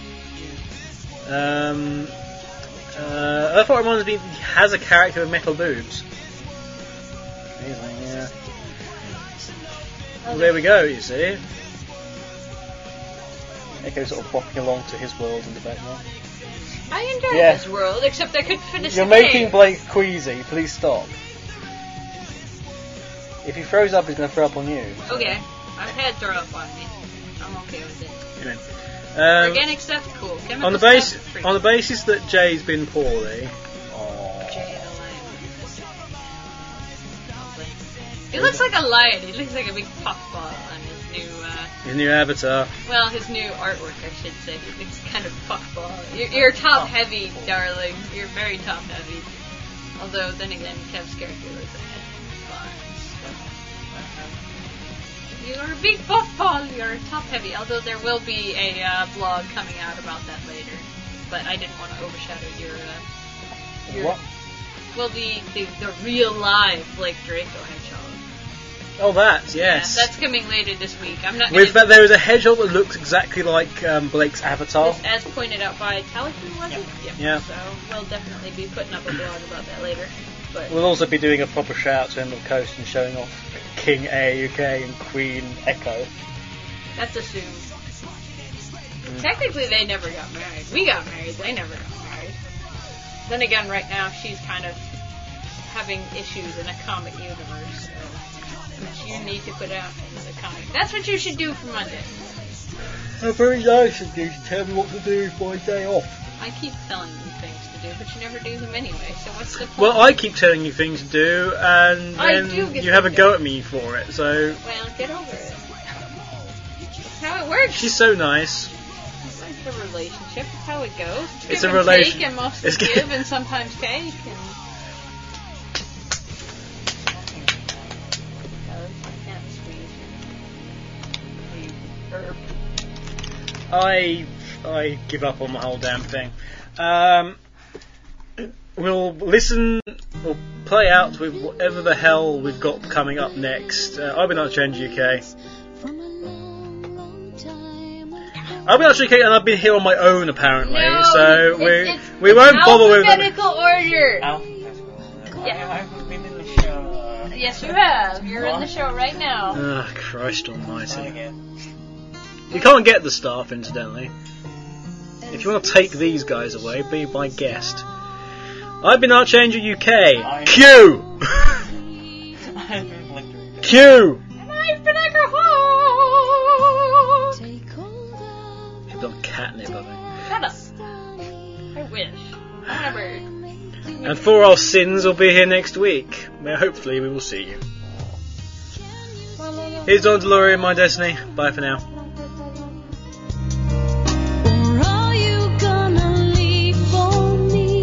Um, uh, Earthart reminds me he has a character with metal boobs. Amazing, yeah. Well, there we go, you see. Echo sort of bopping along to his world in the background. I enjoy Yeah. this world, except I couldn't finish You're the making game. Blake queasy, please stop. If he throws up, he's going to throw up on you. Okay, I've had throw up on me. I'm okay with it. Anyway. Um, Organic stuff, cool. Chemical on the base, stuff, pretty on the cool. basis that Jay's been poorly. Aww. Jay the lion. He looks like a lion. He looks like a big puffball on his new, uh, His new avatar. well, his new artwork, I should say. He looks kind of puffball. You're, you're top heavy, darling. You're very top heavy. Although, then again, Kev's character looks like You're a big puffball. You're top heavy. Although there will be a uh, blog coming out about that later. But I didn't want to overshadow your, uh, your What? well, the, the the real live Blake Draco hedgehog. Oh, that, Yeah, yes. that's coming later this week. I'm not With gonna, that, there is a hedgehog that looks exactly like um, Blake's avatar. as pointed out by Talikin, was it? Yeah. So we'll definitely be putting up a blog about that later. But We'll also be doing a proper shout out to Emerald Coast and showing off King A U K and Queen Echo. that's assumed. Mm. Technically, they never got married. We got married. They never got married. Then again, right now she's kind of having issues in a comic universe. So. which you need to put out as a comic. That's what you should do for Monday. Oh, very nice of you to tell me what to do for my day off. I keep telling you things to do, but you never do them anyway, so what's the point? Well, I keep telling you things to do, and I then do get you have a to go do at me for it, so... Well, get over it. That's how it works. She's so nice. It's a relationship. That's how it goes. It's, It's give a and relation- take, and mostly it's give, gi- and sometimes take, and... I can't squeeze you. You burp. I I give up on the whole damn thing. Um, we'll listen, we'll play out with whatever the hell we've got coming up next. Uh, I've been on Change U K. I've been on U K and I've been here on my own apparently, No, so it's, we it's, we it's won't bother with alphabetical order. Alphabetical. Yeah. I, I've been in the show. Uh, Yes, you have. You're in the show right now. Ah, Christ not almighty. again. You can't get the staff, incidentally. If you want to take these guys away, be my guest. I've been Archanger U K. I- Q! I've been lecturing. Q! And I've been alcohol. You've done catnip, I think. Shut up. I wish. I'm a bird. And for our sins, we'll be here next week, where hopefully we will see you. Here's Don DeLorean, My Destiny. Bye for now. Or are you gonna leave for me?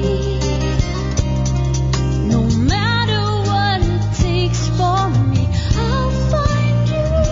No matter what it takes for me, I'll find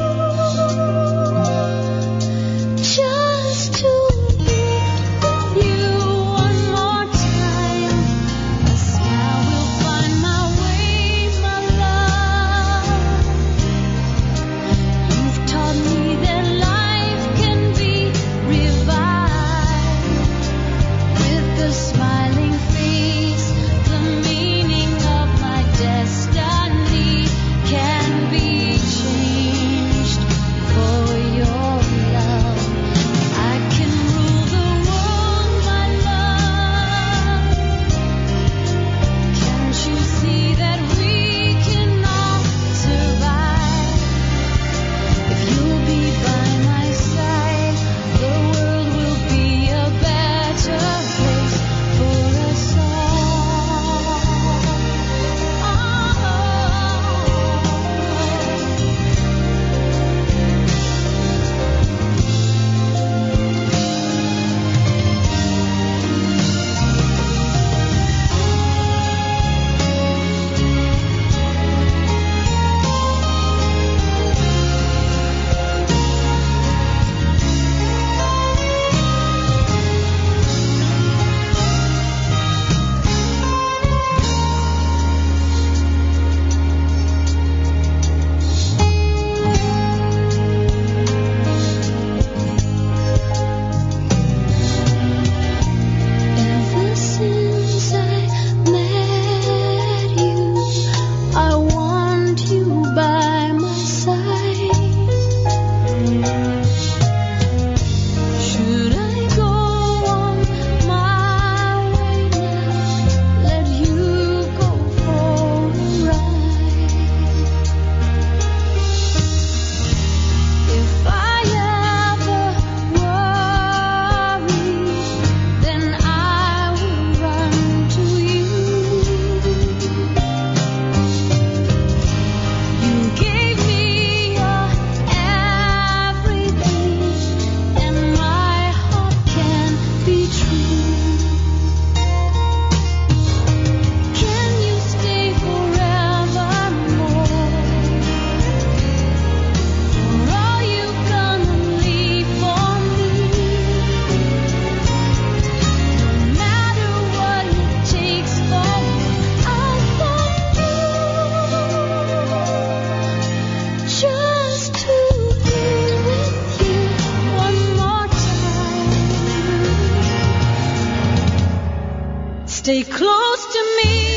you. Just to be with you one more time. A smile will find my way, my love. You've taught me that life can be revived with a smiling face. The meaning of my destiny can be changed for your love. I can rule the world, my love. Can't you see that we can all survive? If you'll be by my side, the world will be a better place for us all. Ever since I met you, I want you by my side. Should I go on my way now? Let you go for a ride. If I ever worry, then I will run to you. You gave me your everything, and my heart can be true. Can you stay forevermore? Or are you gonna leave for me? No matter what it takes for me, I'll find you. Just to be with you one more time. Stay close to me.